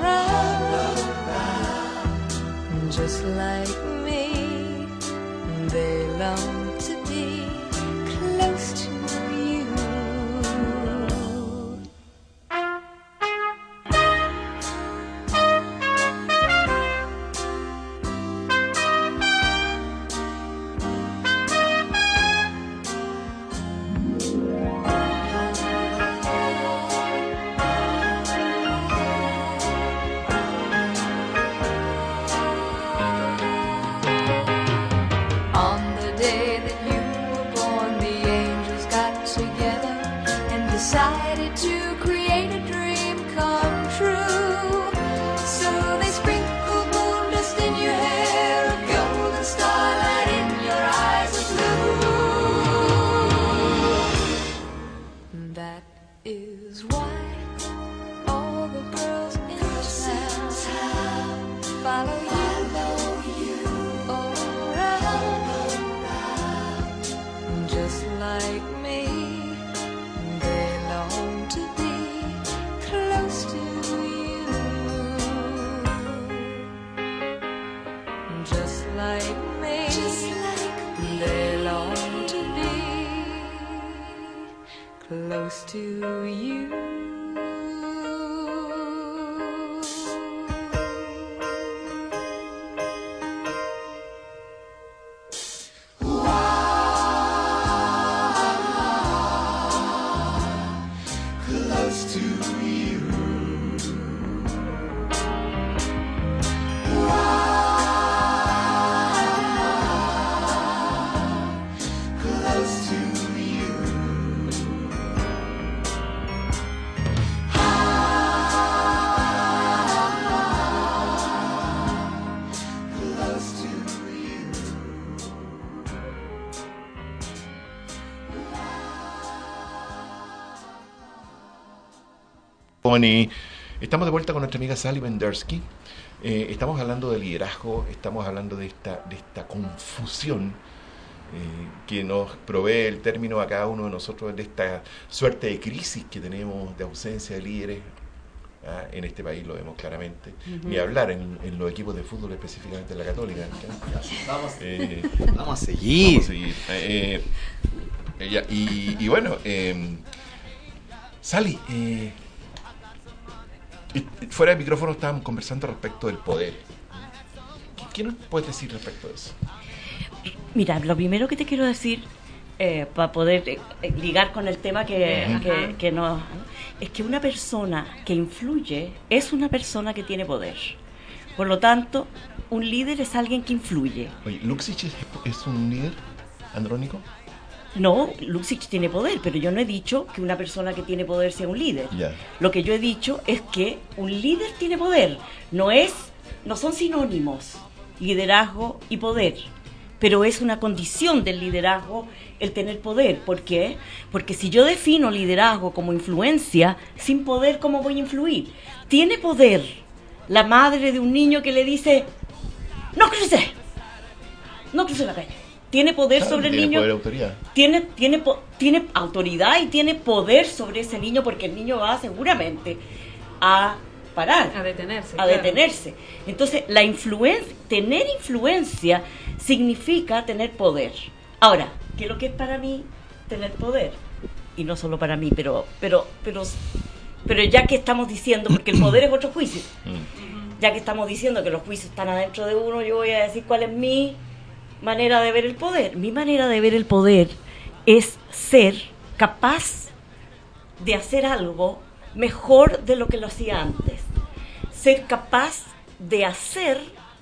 around. Just like me, they long to be close to you. Connie. Estamos de vuelta con nuestra amiga Sally Bendersky. Eh, estamos hablando de liderazgo, estamos hablando de esta, de esta confusión eh, que nos provee el término a cada uno de nosotros, de esta suerte de crisis que tenemos de ausencia de líderes. Ah, en este país lo vemos claramente. Uh-huh. Ni hablar en, en los equipos de fútbol, específicamente en la Católica. Vamos, eh, vamos a seguir. Vamos a seguir. Eh, eh, y, y bueno, eh, Sally, eh, fuera de micrófono estábamos conversando respecto del poder. ¿Qué, qué nos puedes decir respecto de eso? Mira, lo primero que te quiero decir, eh, para poder eh, ligar con el tema que, uh-huh. que, que nos... es que una persona que influye es una persona que tiene poder. Por lo tanto, un líder es alguien que influye. Oye, ¿Luksic es, es un líder, Andrónico? No, Luksic tiene poder, pero yo no he dicho que una persona que tiene poder sea un líder. Yeah. Lo que yo he dicho es que un líder tiene poder. No es, no son sinónimos, liderazgo y poder. Pero es una condición del liderazgo el tener poder. ¿Por qué? Porque si yo defino liderazgo como influencia, sin poder, ¿cómo voy a influir? Tiene poder la madre de un niño que le dice, no cruce, no cruce la calle. Tiene poder claro, sobre el tiene niño. Poder, autoridad. Tiene, tiene, po- tiene autoridad y tiene poder sobre ese niño porque el niño va seguramente a parar. A detenerse. A claro. detenerse. Entonces, la influencia, tener influencia significa tener poder. Ahora, ¿qué es lo que es para mí tener poder? Y no solo para mí, pero, pero, pero, pero ya que estamos diciendo, porque el poder es otro juicio, ya que estamos diciendo que los juicios están adentro de uno, yo voy a decir cuál es mi manera de ver el poder. Mi manera de ver el poder es ser capaz de hacer algo mejor de lo que lo hacía antes. Ser capaz de hacer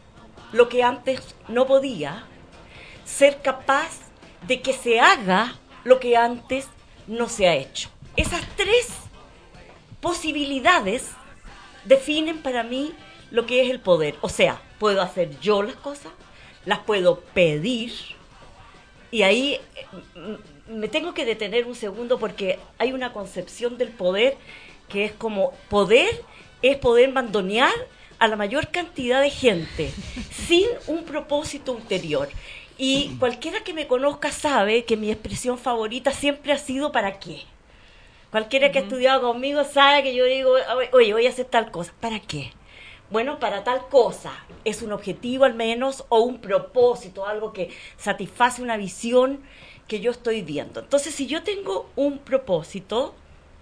lo que antes no podía. Ser capaz de que se haga lo que antes no se ha hecho. Esas tres posibilidades definen para mí lo que es el poder. O sea, puedo hacer yo las cosas, las puedo pedir, y ahí me tengo que detener un segundo porque hay una concepción del poder que es como poder es poder mandonear a la mayor cantidad de gente sin un propósito ulterior. Y cualquiera que me conozca sabe que mi expresión favorita siempre ha sido ¿para qué? Cualquiera que ha estudiado conmigo sabe que yo digo, oye, voy a hacer tal cosa. ¿Para qué? Bueno, para tal cosa. Es un objetivo al menos o un propósito, algo que satisface una visión que yo estoy viendo. Entonces, si yo tengo un propósito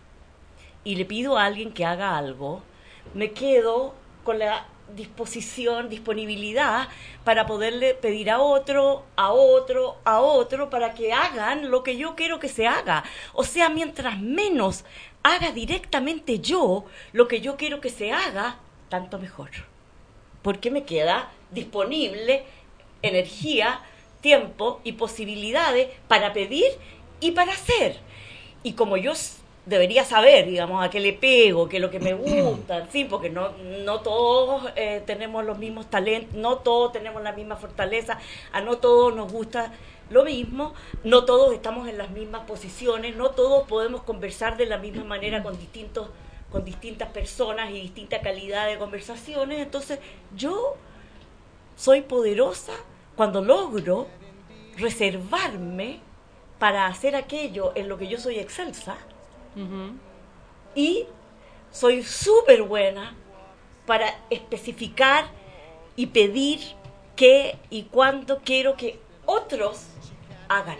y le pido a alguien que haga algo, me quedo con la disposición, disponibilidad para poderle pedir a otro, a otro, a otro, para que hagan lo que yo quiero que se haga. O sea, mientras menos haga directamente yo lo que yo quiero que se haga, tanto mejor. Porque me queda disponible energía, tiempo y posibilidades para pedir y para hacer. Y como yo debería saber, digamos, a qué le pego, qué es lo que me gusta, en fin, porque no, no todos eh, tenemos los mismos talentos, no todos tenemos la misma fortaleza, a no todos nos gusta lo mismo, no todos estamos en las mismas posiciones, no todos podemos conversar de la misma manera con distintos con distintas personas y distinta calidad de conversaciones. Entonces yo soy poderosa cuando logro reservarme para hacer aquello en lo que yo soy excelsa. Uh-huh. Y soy súper buena para especificar y pedir qué y cuándo quiero que otros hagan.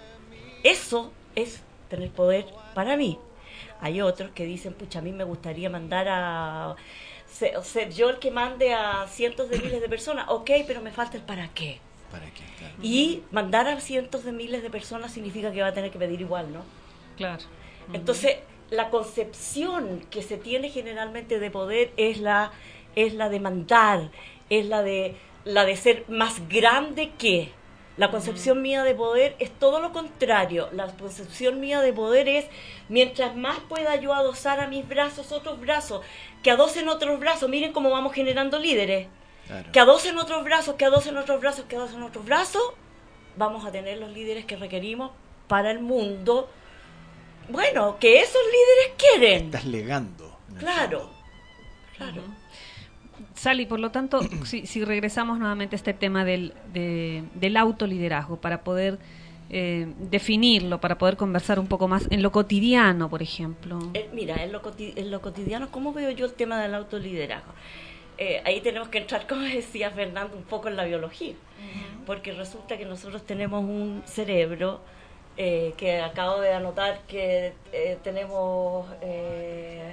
Eso es tener poder para mí. Hay otros que dicen, pucha, a mí me gustaría mandar a... Ser, ser yo el que mande a cientos de miles de personas. Ok, pero me falta el para qué. ¿Para qué? Claro. Y mandar a cientos de miles de personas significa que va a tener que pedir igual, ¿no? Claro. Uh-huh. Entonces, la concepción que se tiene generalmente de poder es la, es la de mandar, es la de, la de ser más grande que... La concepción mía de poder es todo lo contrario. La concepción mía de poder es, mientras más pueda yo adosar a mis brazos otros brazos, que adosen otros brazos, miren cómo vamos generando líderes, claro. Que adosen otros brazos, que adosen otros brazos, que adosen otros brazos, vamos a tener los líderes que requerimos para el mundo. Bueno, que esos líderes quieren. Estás legando, Claro, claro. Ujú. Sally, por lo tanto, si, si regresamos nuevamente a este tema del, de, del autoliderazgo, para poder eh, definirlo, para poder conversar un poco más en lo cotidiano, por ejemplo. Eh, mira, en lo, coti- en lo cotidiano, ¿cómo veo yo el tema del autoliderazgo? Eh, ahí tenemos que entrar, como decía Fernando, un poco en la biología, uh-huh. porque resulta que nosotros tenemos un cerebro eh, que acabo de anotar que eh, tenemos eh,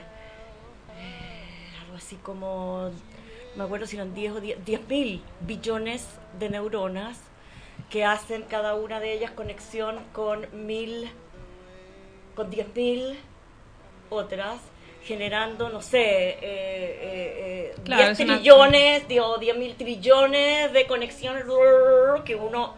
eh, algo así como, me acuerdo si eran diez o diez mil billones de neuronas que hacen cada una de ellas conexión con mil, con diez mil otras, generando, no sé, eh, eh, claro, diez una... trillones o diez mil trillones de conexiones que uno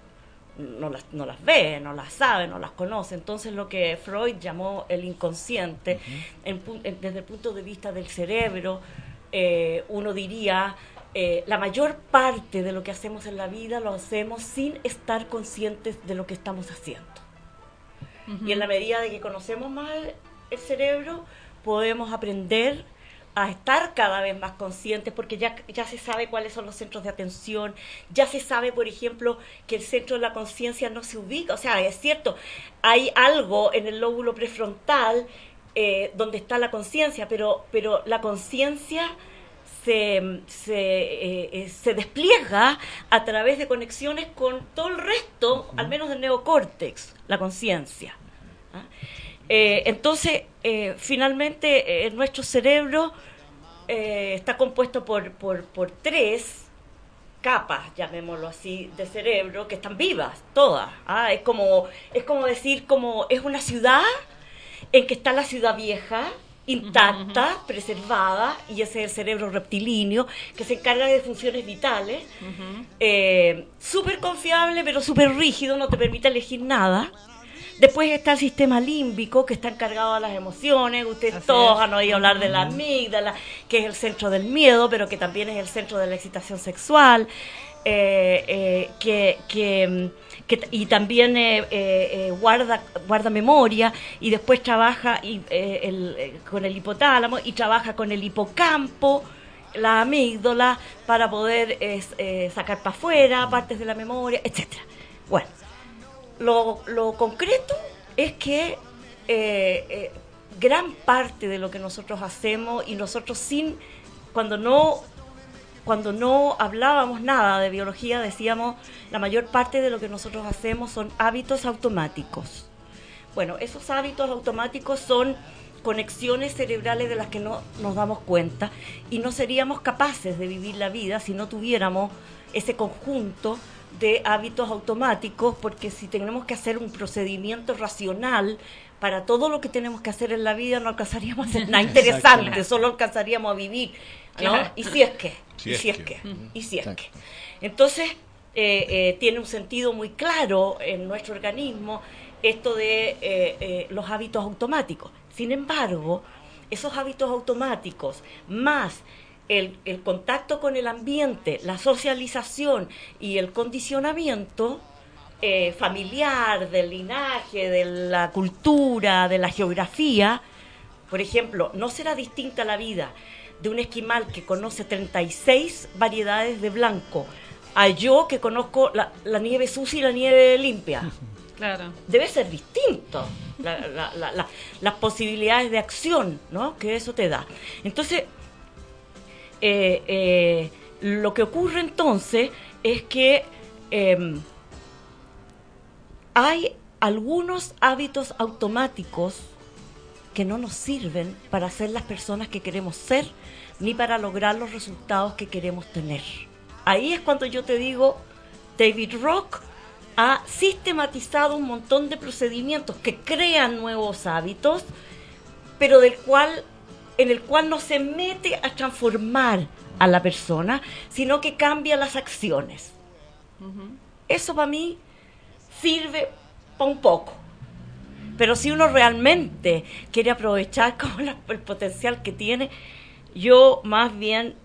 no las, no las ve, no las sabe, no las conoce. Entonces lo que Freud llamó el inconsciente, uh-huh. en, en, desde el punto de vista del cerebro, eh, uno diría, eh, la mayor parte de lo que hacemos en la vida lo hacemos sin estar conscientes de lo que estamos haciendo. Uh-huh. Y en la medida de que conocemos más el, el cerebro, podemos aprender a estar cada vez más conscientes, porque ya, ya se sabe cuáles son los centros de atención, ya se sabe, por ejemplo, que el centro de la conciencia no se ubica, o sea, es cierto, hay algo en el lóbulo prefrontal eh, donde está la conciencia, pero, pero la conciencia se, se, eh, eh, se despliega a través de conexiones con todo el resto, uh-huh. al menos del neocórtex, la conciencia. ¿Ah? Eh, entonces, eh, finalmente, eh, nuestro cerebro eh, está compuesto por, por, por tres capas, llamémoslo así, de cerebro, que están vivas, todas. ¿Ah? Es como, es como decir, como es una ciudad en que está la ciudad vieja, intacta, uh-huh. preservada, y ese es el cerebro reptilíneo, que se encarga de funciones vitales, uh-huh. eh, súper confiable, pero súper rígido, no te permite elegir nada. Después está el sistema límbico, que está encargado de las emociones. Ustedes Así todos es. han oído hablar de la amígdala, que es el centro del miedo, pero que también es el centro de la excitación sexual, eh, eh, que, que, que y también eh, eh, guarda guarda memoria, y después trabaja y, eh, el, eh, con el hipotálamo, y trabaja con el hipocampo, la amígdala, para poder eh, eh, sacar para afuera partes de la memoria, etcétera. Bueno. Lo, lo concreto es que eh, eh, gran parte de lo que nosotros hacemos, y nosotros sin, cuando no, cuando no hablábamos nada de biología, decíamos, la mayor parte de lo que nosotros hacemos son hábitos automáticos. Bueno, esos hábitos automáticos son conexiones cerebrales de las que no nos damos cuenta, y no seríamos capaces de vivir la vida si no tuviéramos ese conjunto de hábitos automáticos, porque si tenemos que hacer un procedimiento racional para todo lo que tenemos que hacer en la vida, no alcanzaríamos a hacer nada interesante, solo alcanzaríamos a vivir, ¿no? Claro. Y si es que, si y si es, es que, que. y si es Exacto. que. Entonces, eh, eh, tiene un sentido muy claro en nuestro organismo esto de eh, eh, los hábitos automáticos. Sin embargo, esos hábitos automáticos, más El, el contacto con el ambiente, la socialización y el condicionamiento eh, familiar, del linaje, de la cultura, de la geografía. Por ejemplo, no será distinta la vida de un esquimal que conoce treinta y seis variedades de blanco a yo que conozco la, la nieve sucia y la nieve limpia. Claro. Debe ser distinto la, la, la, la, las posibilidades de acción, ¿no?, que eso te da. Entonces, Eh, eh, lo que ocurre entonces es que eh, hay algunos hábitos automáticos que no nos sirven para ser las personas que queremos ser, ni para lograr los resultados que queremos tener. Ahí es cuando yo te digo, David Rock ha sistematizado un montón de procedimientos que crean nuevos hábitos, pero del cual en el cual no se mete a transformar a la persona, sino que cambia las acciones. Uh-huh. Eso para mí sirve para un poco. Pero si uno realmente quiere aprovechar como la, el potencial que tiene, yo más bien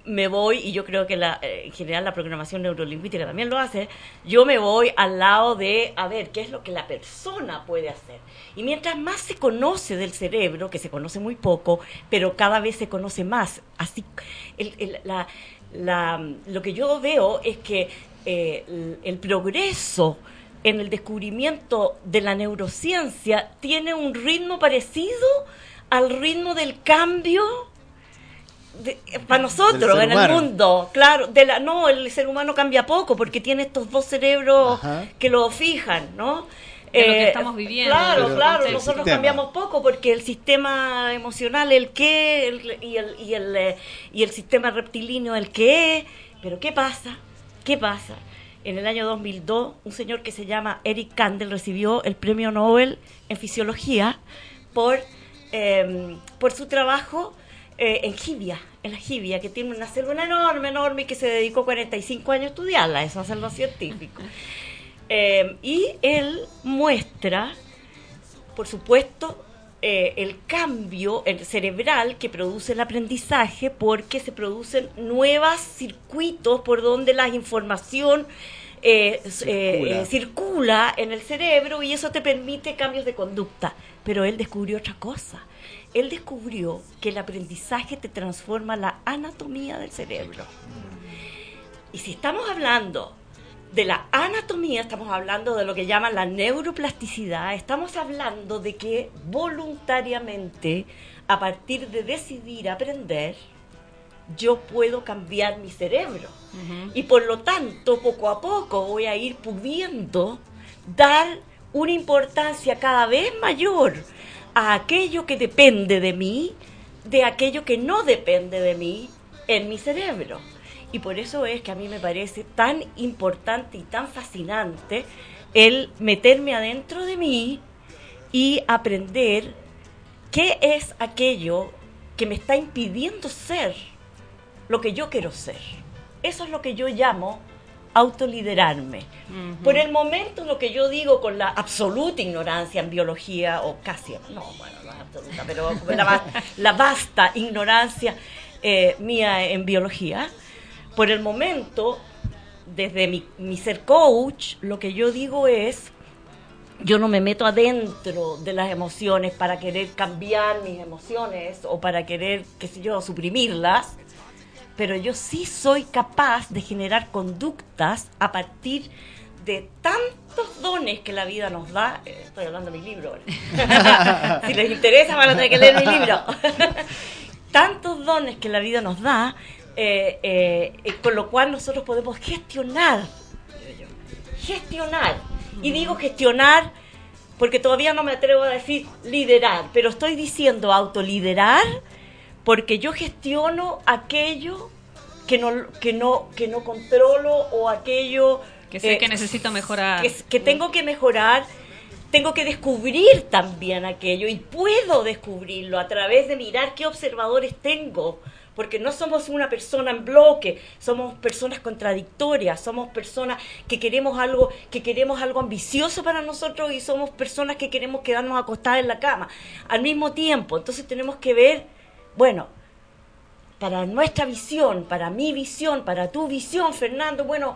me voy, y yo creo que la, eh, en general la programación neurolingüística también lo hace, yo me voy al lado de, a ver, ¿qué es lo que la persona puede hacer? Y mientras más se conoce del cerebro, que se conoce muy poco, pero cada vez se conoce más, así, el, el, la, la, lo que yo veo es que eh, el, el progreso en el descubrimiento de la neurociencia tiene un ritmo parecido al ritmo del cambio de, para nosotros en el mundo, claro, de la, no, el ser humano cambia poco porque tiene estos dos cerebros Ajá. que lo fijan, ¿no? De lo que estamos viviendo. Claro, Pero claro, el nosotros sistema. cambiamos poco porque el sistema emocional, el qué, el, y, el, y, el, eh, y el sistema reptilíneo, el qué, pero ¿qué pasa? ¿Qué pasa? En el año dos mil dos, un señor que se llama Eric Kandel recibió el premio Nobel en Fisiología por, eh, por su trabajo eh, en jibia, en la jibia, que tiene una célula enorme, enorme, y que se dedicó cuarenta y cinco años a estudiarla, eso hace los científicos. Eh, y él muestra, por supuesto, eh, el cambio el cerebral que produce el aprendizaje, porque se producen nuevos circuitos por donde la información eh, circula. Eh, circula en el cerebro, y eso te permite cambios de conducta. Pero él descubrió otra cosa. Él descubrió que el aprendizaje te transforma la anatomía del cerebro. Y si estamos hablando de la anatomía, estamos hablando de lo que llaman la neuroplasticidad, estamos hablando de que voluntariamente, a partir de decidir aprender, yo puedo cambiar mi cerebro. Uh-huh. Y por lo tanto, poco a poco voy a ir pudiendo dar una importancia cada vez mayor a aquello que depende de mí, de aquello que no depende de mí en mi cerebro. Y por eso es que a mí me parece tan importante y tan fascinante el meterme adentro de mí y aprender qué es aquello que me está impidiendo ser lo que yo quiero ser. Eso es lo que yo llamo autoliderarme. Uh-huh. Por el momento, lo que yo digo con la absoluta ignorancia en biología, o casi, no, bueno, no es absoluta, pero la, la vasta ignorancia eh, mía en biología, por el momento, desde mi, mi ser coach, lo que yo digo es, yo no me meto adentro de las emociones para querer cambiar mis emociones o para querer, qué sé yo, suprimirlas, pero yo sí soy capaz de generar conductas a partir de tantos dones que la vida nos da. Estoy hablando de mi libro. Si les interesa, van a tener que leer mi libro. Tantos dones que la vida nos da, Eh, eh, eh, con lo cual nosotros podemos gestionar gestionar y digo gestionar porque todavía no me atrevo a decir liderar, pero estoy diciendo autoliderar porque yo gestiono aquello que no que no que no controlo, o aquello que sé eh, que necesito mejorar, que, que tengo que mejorar. Tengo que descubrir también aquello, y puedo descubrirlo a través de mirar qué observadores tengo, porque no somos una persona en bloque, somos personas contradictorias, somos personas que queremos algo, que queremos algo ambicioso para nosotros, y somos personas que queremos quedarnos acostadas en la cama al mismo tiempo. Entonces tenemos que ver, bueno, para nuestra visión, para mi visión, para tu visión, Fernando, bueno,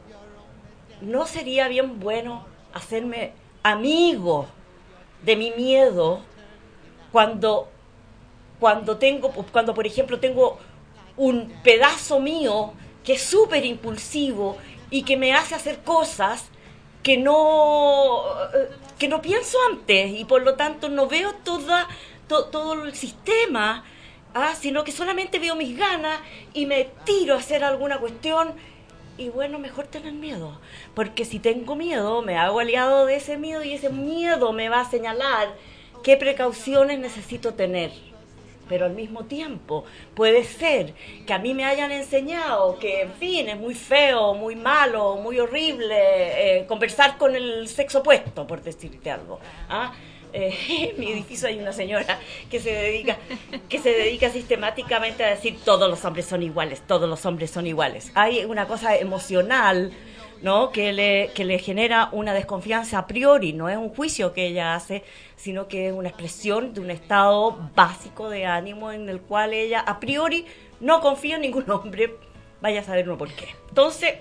¿no sería bien bueno hacerme amigo de mi miedo cuando cuando tengo cuando por ejemplo tengo un pedazo mío que es súper impulsivo y que me hace hacer cosas que no que no pienso antes, y por lo tanto no veo toda to, todo el sistema, ah, sino que solamente veo mis ganas y me tiro a hacer alguna cuestión? Y bueno, mejor tener miedo, porque si tengo miedo, me hago aliado de ese miedo, y ese miedo me va a señalar qué precauciones necesito tener. Pero al mismo tiempo, puede ser que a mí me hayan enseñado que, en fin, es muy feo, muy malo, muy horrible eh, conversar con el sexo opuesto, por decirte algo, ¿ah? Eh, en mi edificio hay una señora que se dedica que se dedica sistemáticamente a decir todos los hombres son iguales, todos los hombres son iguales. Hay una cosa emocional, ¿no?, que le que le genera una desconfianza a priori. No es un juicio que ella hace, sino que es una expresión de un estado básico de ánimo en el cual ella a priori no confío en ningún hombre, vaya a saber uno por qué. Entonces,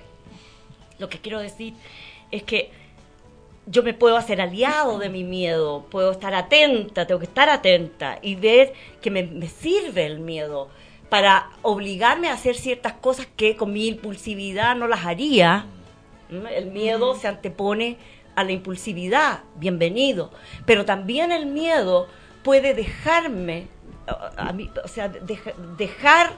lo que quiero decir es que yo me puedo hacer aliado de mi miedo, puedo estar atenta, tengo que estar atenta y ver que me, me sirve el miedo para obligarme a hacer ciertas cosas que con mi impulsividad no las haría. El miedo se antepone a la impulsividad, bienvenido, pero también el miedo puede dejarme, a mí, o sea, deja, dejar,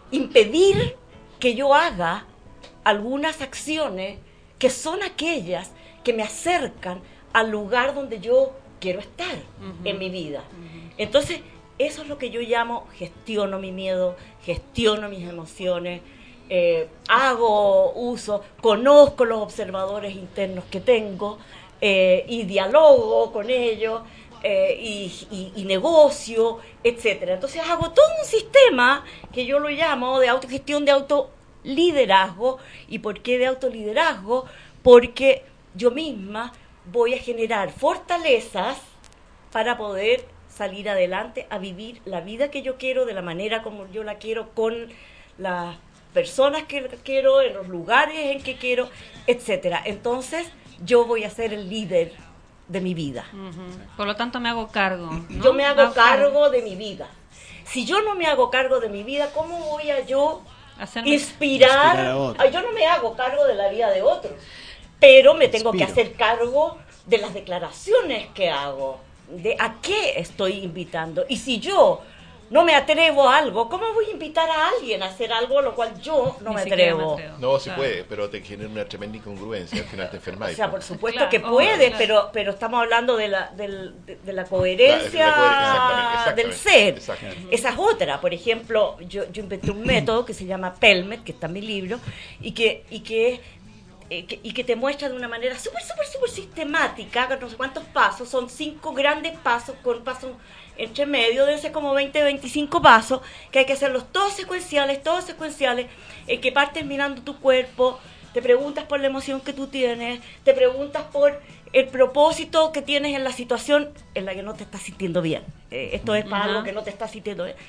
impedir que yo haga algunas acciones que son aquellas que me acercan al lugar donde yo quiero estar uh-huh. en mi vida. Uh-huh. Entonces, eso es lo que yo llamo gestiono mi miedo, gestiono mis emociones, eh, hago uso, conozco los observadores internos que tengo eh, y dialogo con ellos eh, y, y, y negocio, etcétera. Entonces hago todo un sistema que yo lo llamo de autogestión, de autoliderazgo. ¿Y por qué de autoliderazgo? Porque yo misma voy a generar fortalezas para poder salir adelante a vivir la vida que yo quiero, de la manera como yo la quiero, con las personas que quiero, en los lugares en que quiero, etcétera. Entonces, yo voy a ser el líder de mi vida. Uh-huh. Por lo tanto, me hago cargo, ¿no? Yo me hago cargo de mi vida. Si yo no me hago cargo de mi vida, ¿cómo voy a yo Hacerme... inspirar? inspirar a otro. Yo no me hago cargo de la vida de otros, pero me tengo Inspiro. que hacer cargo de las declaraciones que hago, de a qué estoy invitando. Y si yo no me atrevo a algo, ¿cómo voy a invitar a alguien a hacer algo a lo cual yo no me atrevo? me atrevo? No, sí claro. puede, pero te genera una tremenda incongruencia, al final te enfermas. O sea, por supuesto claro, oh, que puede, claro. pero pero estamos hablando de la, de, de, de la coherencia claro, exactamente, exactamente, del ser. Exactamente. Esa es otra. Por ejemplo, yo, yo inventé un método que se llama PELMET, que está en mi libro, y que, y que Eh, que, y que te muestra de una manera súper, súper, súper sistemática, con no sé cuántos pasos, son cinco grandes pasos, con pasos entre medio, deben ser como veinte, veinticinco pasos, que hay que hacerlos todos secuenciales, todos secuenciales, en que partes mirando tu cuerpo, te preguntas por la emoción que tú tienes, te preguntas por el propósito que tienes en la situación en la que no te estás sintiendo bien. Eh, esto es para uh-huh. algo que no te estás sintiendo bien.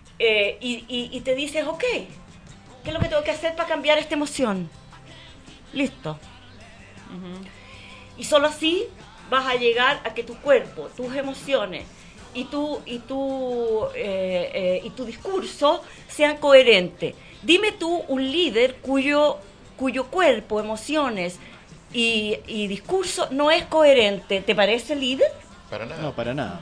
Eh, y, y, y te dices, ok, ¿qué es lo que tengo que hacer para cambiar esta emoción? Listo. Uh-huh. Y solo así vas a llegar a que tu cuerpo, tus emociones y tu y tu eh, eh, y tu discurso sean coherentes. Dime tú un líder cuyo cuyo cuerpo, emociones y, y discurso no es coherente. ¿Te parece líder? Para nada. No, para nada.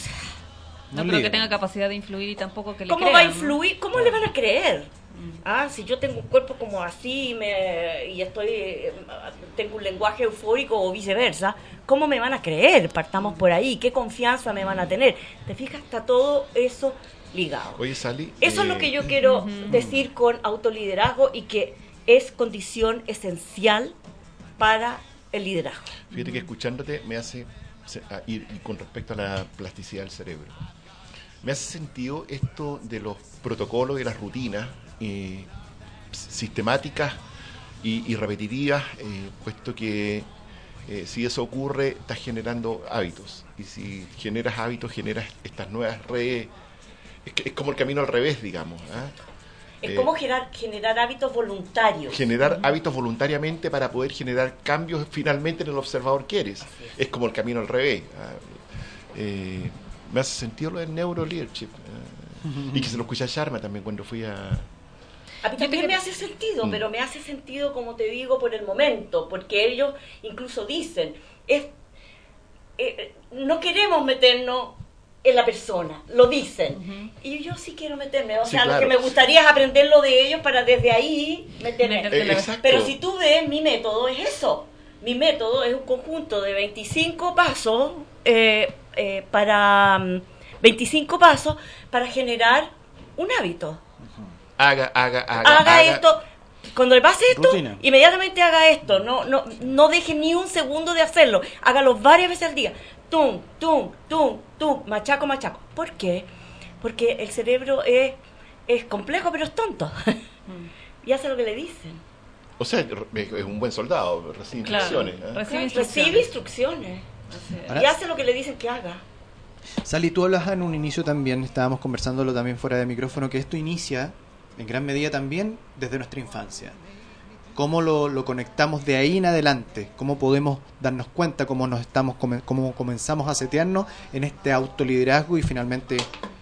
No, no creo que tenga capacidad de influir y tampoco que le ¿Cómo crean, va a influir? ¿no? ¿Cómo le van a creer? Ah, si yo tengo un cuerpo como así me, y estoy tengo un lenguaje eufórico o viceversa, ¿cómo me van a creer? Partamos por ahí. ¿Qué confianza me van a tener? ¿Te fijas? Está todo eso ligado. Oye, Sally, eso eh... es lo que yo quiero uh-huh. decir con autoliderazgo y que es condición esencial para el liderazgo. Fíjate que escuchándote me hace ir y con respecto a la plasticidad del cerebro. Me hace sentido esto de los protocolos y las rutinas eh, sistemáticas y, y repetitivas, eh, puesto que eh, si eso ocurre, estás generando hábitos. Y si generas hábitos, generas estas nuevas redes. Es, que, es como el camino al revés, digamos. ¿eh? Es eh, como generar, generar hábitos voluntarios. Generar uh-huh. hábitos voluntariamente para poder generar cambios finalmente en el observador que eres. Es. es como el camino al revés. Eh, me hace sentido lo del neuroleadership. Eh, uh-huh. Y que se lo escuché a Sharma también cuando fui a... A mí también me hace sentido, mm. pero me hace sentido, como te digo, por el momento, porque ellos incluso dicen, es, eh, no queremos meternos en la persona, lo dicen. Uh-huh. Y yo sí quiero meterme, o sí, sea, claro. lo que me gustaría es aprenderlo de ellos para desde ahí meterme. Eh, pero si tú ves, mi método es eso. Mi método es un conjunto de veinticinco pasos, eh, eh, para um, veinticinco pasos para generar un hábito. Haga, haga, haga. Haga, haga. esto. Cuando le pase esto, Rutina. Inmediatamente haga esto. No, no, no deje ni un segundo de hacerlo. Hágalo varias veces al día. Tum, tum, tum, tum. Machaco, machaco. ¿Por qué? Porque el cerebro es, es complejo, pero es tonto. Y hace lo que le dicen. O sea, es un buen soldado. Recibe claro. instrucciones. ¿eh? Recibe instrucciones. Recibe instrucciones. Y hace lo que le dicen que haga. Sally, tú hablas en un inicio también, estábamos conversándolo también fuera de micrófono, que esto inicia en gran medida también desde nuestra infancia. ¿Cómo lo, lo conectamos de ahí en adelante? ¿Cómo podemos darnos cuenta cómo nos estamos come- cómo comenzamos a setearnos en este autoliderazgo y finalmente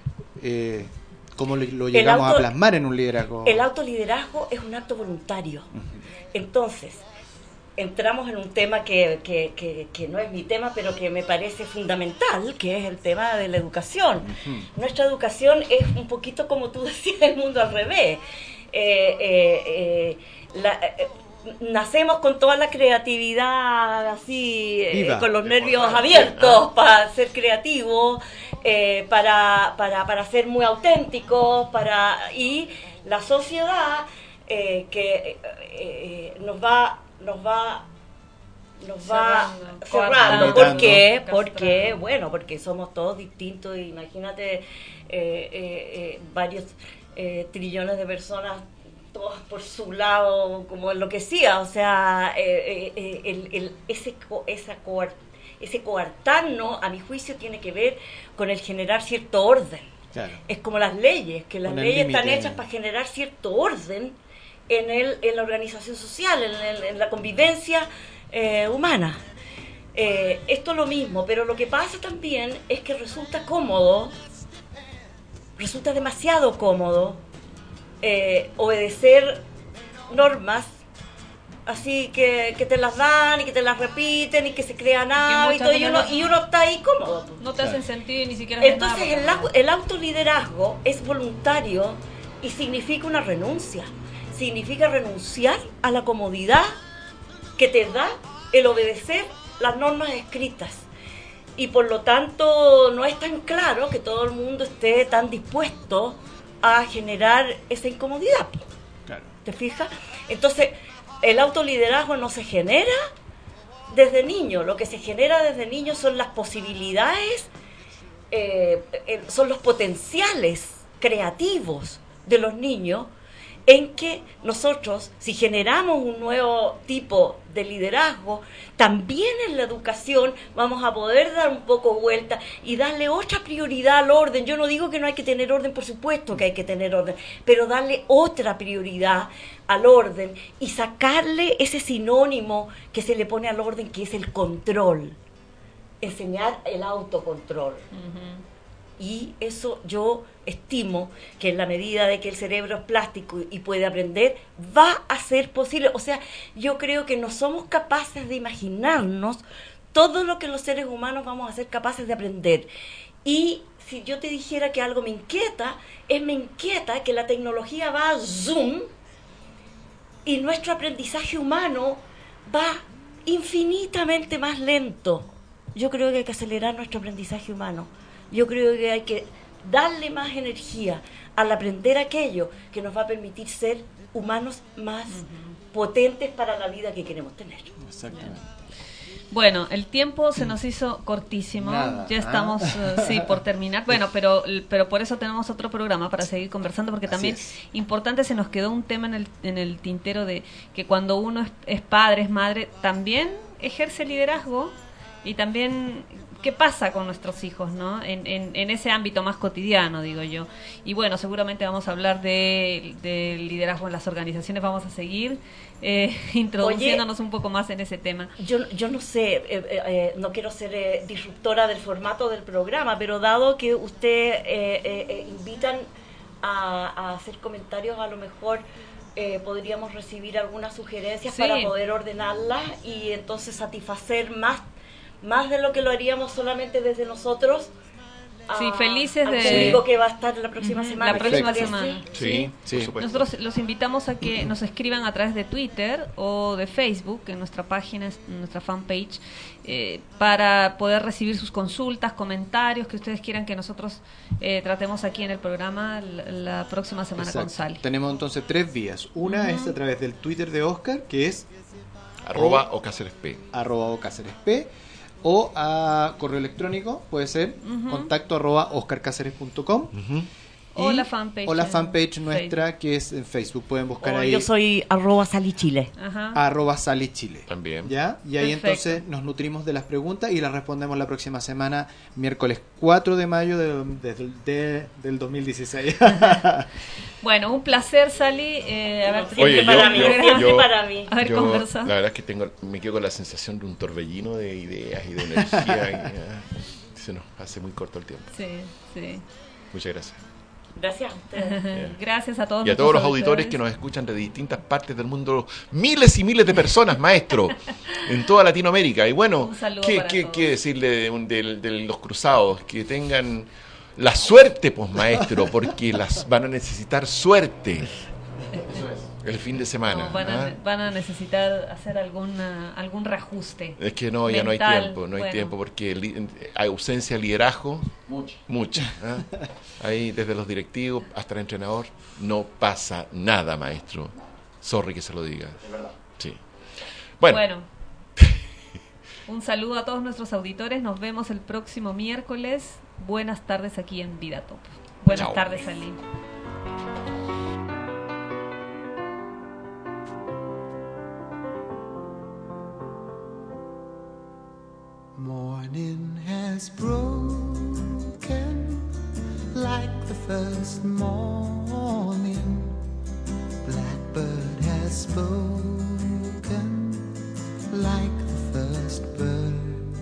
eh, cómo lo, lo llegamos auto- a plasmar en un liderazgo? El autoliderazgo es un acto voluntario. Entonces, entramos en un tema que, que, que, que no es mi tema, pero que me parece fundamental, que es el tema de la educación. Uh-huh. Nuestra educación es un poquito, como tú decías, el mundo al revés. Eh, eh, eh, la, eh, nacemos con toda la creatividad así, eh, con los nervios abiertos para ser creativos, eh, para, para, para ser muy auténticos, para y la sociedad eh, que eh, nos va nos va nos va cerrando, cerrando. ¿Por qué? Porque bueno, porque somos todos distintos. Imagínate eh, eh, eh, varios eh, trillones de personas todas por su lado como enloquecidas, o sea, eh, eh, el, el, ese esa coar, ese coartarnos, a mi juicio, tiene que ver con el generar cierto orden. Claro. Es como las leyes, que las con leyes están hechas para generar cierto orden en el en la organización social, en, el, en la convivencia eh, humana. Eh, esto es lo mismo, pero lo que pasa también es que resulta cómodo, resulta demasiado cómodo Eh, obedecer normas así que, que te las dan y que te las repiten y que se crean hábitos y, y, uno, y uno está ahí cómodo. No te hacen sentido ni siquiera. Entonces el, el autoliderazgo es voluntario y significa una renuncia. Significa renunciar a la comodidad que te da el obedecer las normas escritas. Y por lo tanto no es tan claro que todo el mundo esté tan dispuesto a generar esa incomodidad. Claro. ¿Te fijas? Entonces, el autoliderazgo no se genera desde niño. Lo que se genera desde niño son las posibilidades, eh, son los potenciales creativos de los niños, en que nosotros, si generamos un nuevo tipo de liderazgo, también en la educación vamos a poder dar un poco vuelta y darle otra prioridad al orden. Yo no digo que no hay que tener orden, por supuesto que hay que tener orden, pero darle otra prioridad al orden y sacarle ese sinónimo que se le pone al orden, que es el control. Enseñar el autocontrol. Uh-huh. Y eso yo estimo que en la medida de que el cerebro es plástico y puede aprender, va a ser posible. O sea, yo creo que no somos capaces de imaginarnos todo lo que los seres humanos vamos a ser capaces de aprender. Y si yo te dijera que algo me inquieta, es me inquieta que la tecnología va a zoom y nuestro aprendizaje humano va infinitamente más lento. Yo creo que hay que acelerar nuestro aprendizaje humano. Yo creo que hay que darle más energía al aprender aquello que nos va a permitir ser humanos más uh-huh. potentes para la vida que queremos tener. Exactamente. Bueno, el tiempo se nos hizo cortísimo. Nada, ya estamos, ¿ah? uh, sí, por terminar. Bueno, pero pero por eso tenemos otro programa para seguir conversando, porque también es importante, se nos quedó un tema en el en el tintero de que cuando uno es, es padre, es madre, también ejerce liderazgo y también qué pasa con nuestros hijos, ¿no? En, en, en ese ámbito más cotidiano, digo yo. Y bueno, seguramente vamos a hablar de, de liderazgo en las organizaciones, vamos a seguir eh, introduciéndonos Oye, un poco más en ese tema. Yo, yo no sé, eh, eh, no quiero ser eh, disruptora del formato del programa, pero dado que usted eh, eh, invitan a, a hacer comentarios, a lo mejor eh, podríamos recibir algunas sugerencias sí. para poder ordenarlas y entonces satisfacer más más de lo que lo haríamos solamente desde nosotros. Sí, felices de... público que va a estar la próxima uh-huh, semana. La próxima semana. Sí, sí, sí. Nosotros los invitamos a que nos escriban a través de Twitter o de Facebook, en nuestra página, en nuestra fanpage, eh, para poder recibir sus consultas, comentarios que ustedes quieran que nosotros eh, tratemos aquí en el programa la, la próxima semana. Exacto. Con Sally. Tenemos entonces tres vías. Una uh-huh. es a través del Twitter de Oscar, que es arroba ocáceresp. Arroba ocáceresp. O a correo electrónico, puede ser, uh-huh. contacto arroba oscar cáceres punto com. Uh-huh. O y- la fanpage. o la en fanpage nuestra Facebook. que es en Facebook. Pueden buscar O ahí yo soy arroba salichile. Ajá. arroba Sally Chile. También. ¿Ya? Y ahí Perfecto. entonces nos nutrimos de las preguntas y las respondemos la próxima semana, miércoles cuatro de mayo de- de- de- del dos mil dieciséis. Bueno, un placer, Sally, eh, haberte Oye, Siempre yo- para mí, yo- siempre yo- para mí. haber Yo, conversado. la verdad es que tengo, me quedo con la sensación de un torbellino de ideas y de energía. y, ah, se nos hace muy corto el tiempo. Sí, sí. Muchas gracias. Gracias a ustedes. Gracias a todos. Y a todos los nuestros auditores que nos escuchan de distintas partes del mundo, miles y miles de personas, maestro, en toda Latinoamérica. Y bueno, Un saludo ¿qué, para qué, todos. qué decirle de, un- del- de los cruzados? Que tengan la suerte, pues, maestro, porque las van a necesitar suerte el fin de semana. No, van, a, ¿ah? van a necesitar hacer alguna, algún reajuste. Es que no, ya no hay mental, tiempo, no hay bueno. tiempo, porque li- hay ausencia de liderazgo, mucha. mucha ¿ah? Ahí desde los directivos hasta el entrenador, no pasa nada, maestro. Sorry que se lo diga. Sí. Bueno, Bueno, un saludo a todos nuestros auditores. Nos vemos el próximo miércoles. Buenas tardes aquí en Vida Top. Buenas Chao. tardes, Ali. Morning has broken like the first morning. Blackbird has spoken like the first bird.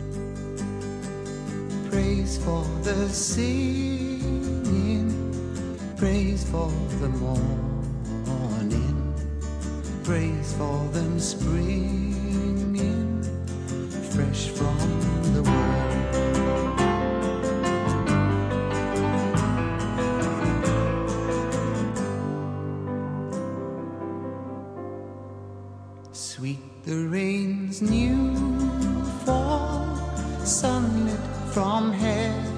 Praise for the singing, praise for the morning, praise for them springing fresh from the world. Sweet the rain's new fall, sunlit from heaven.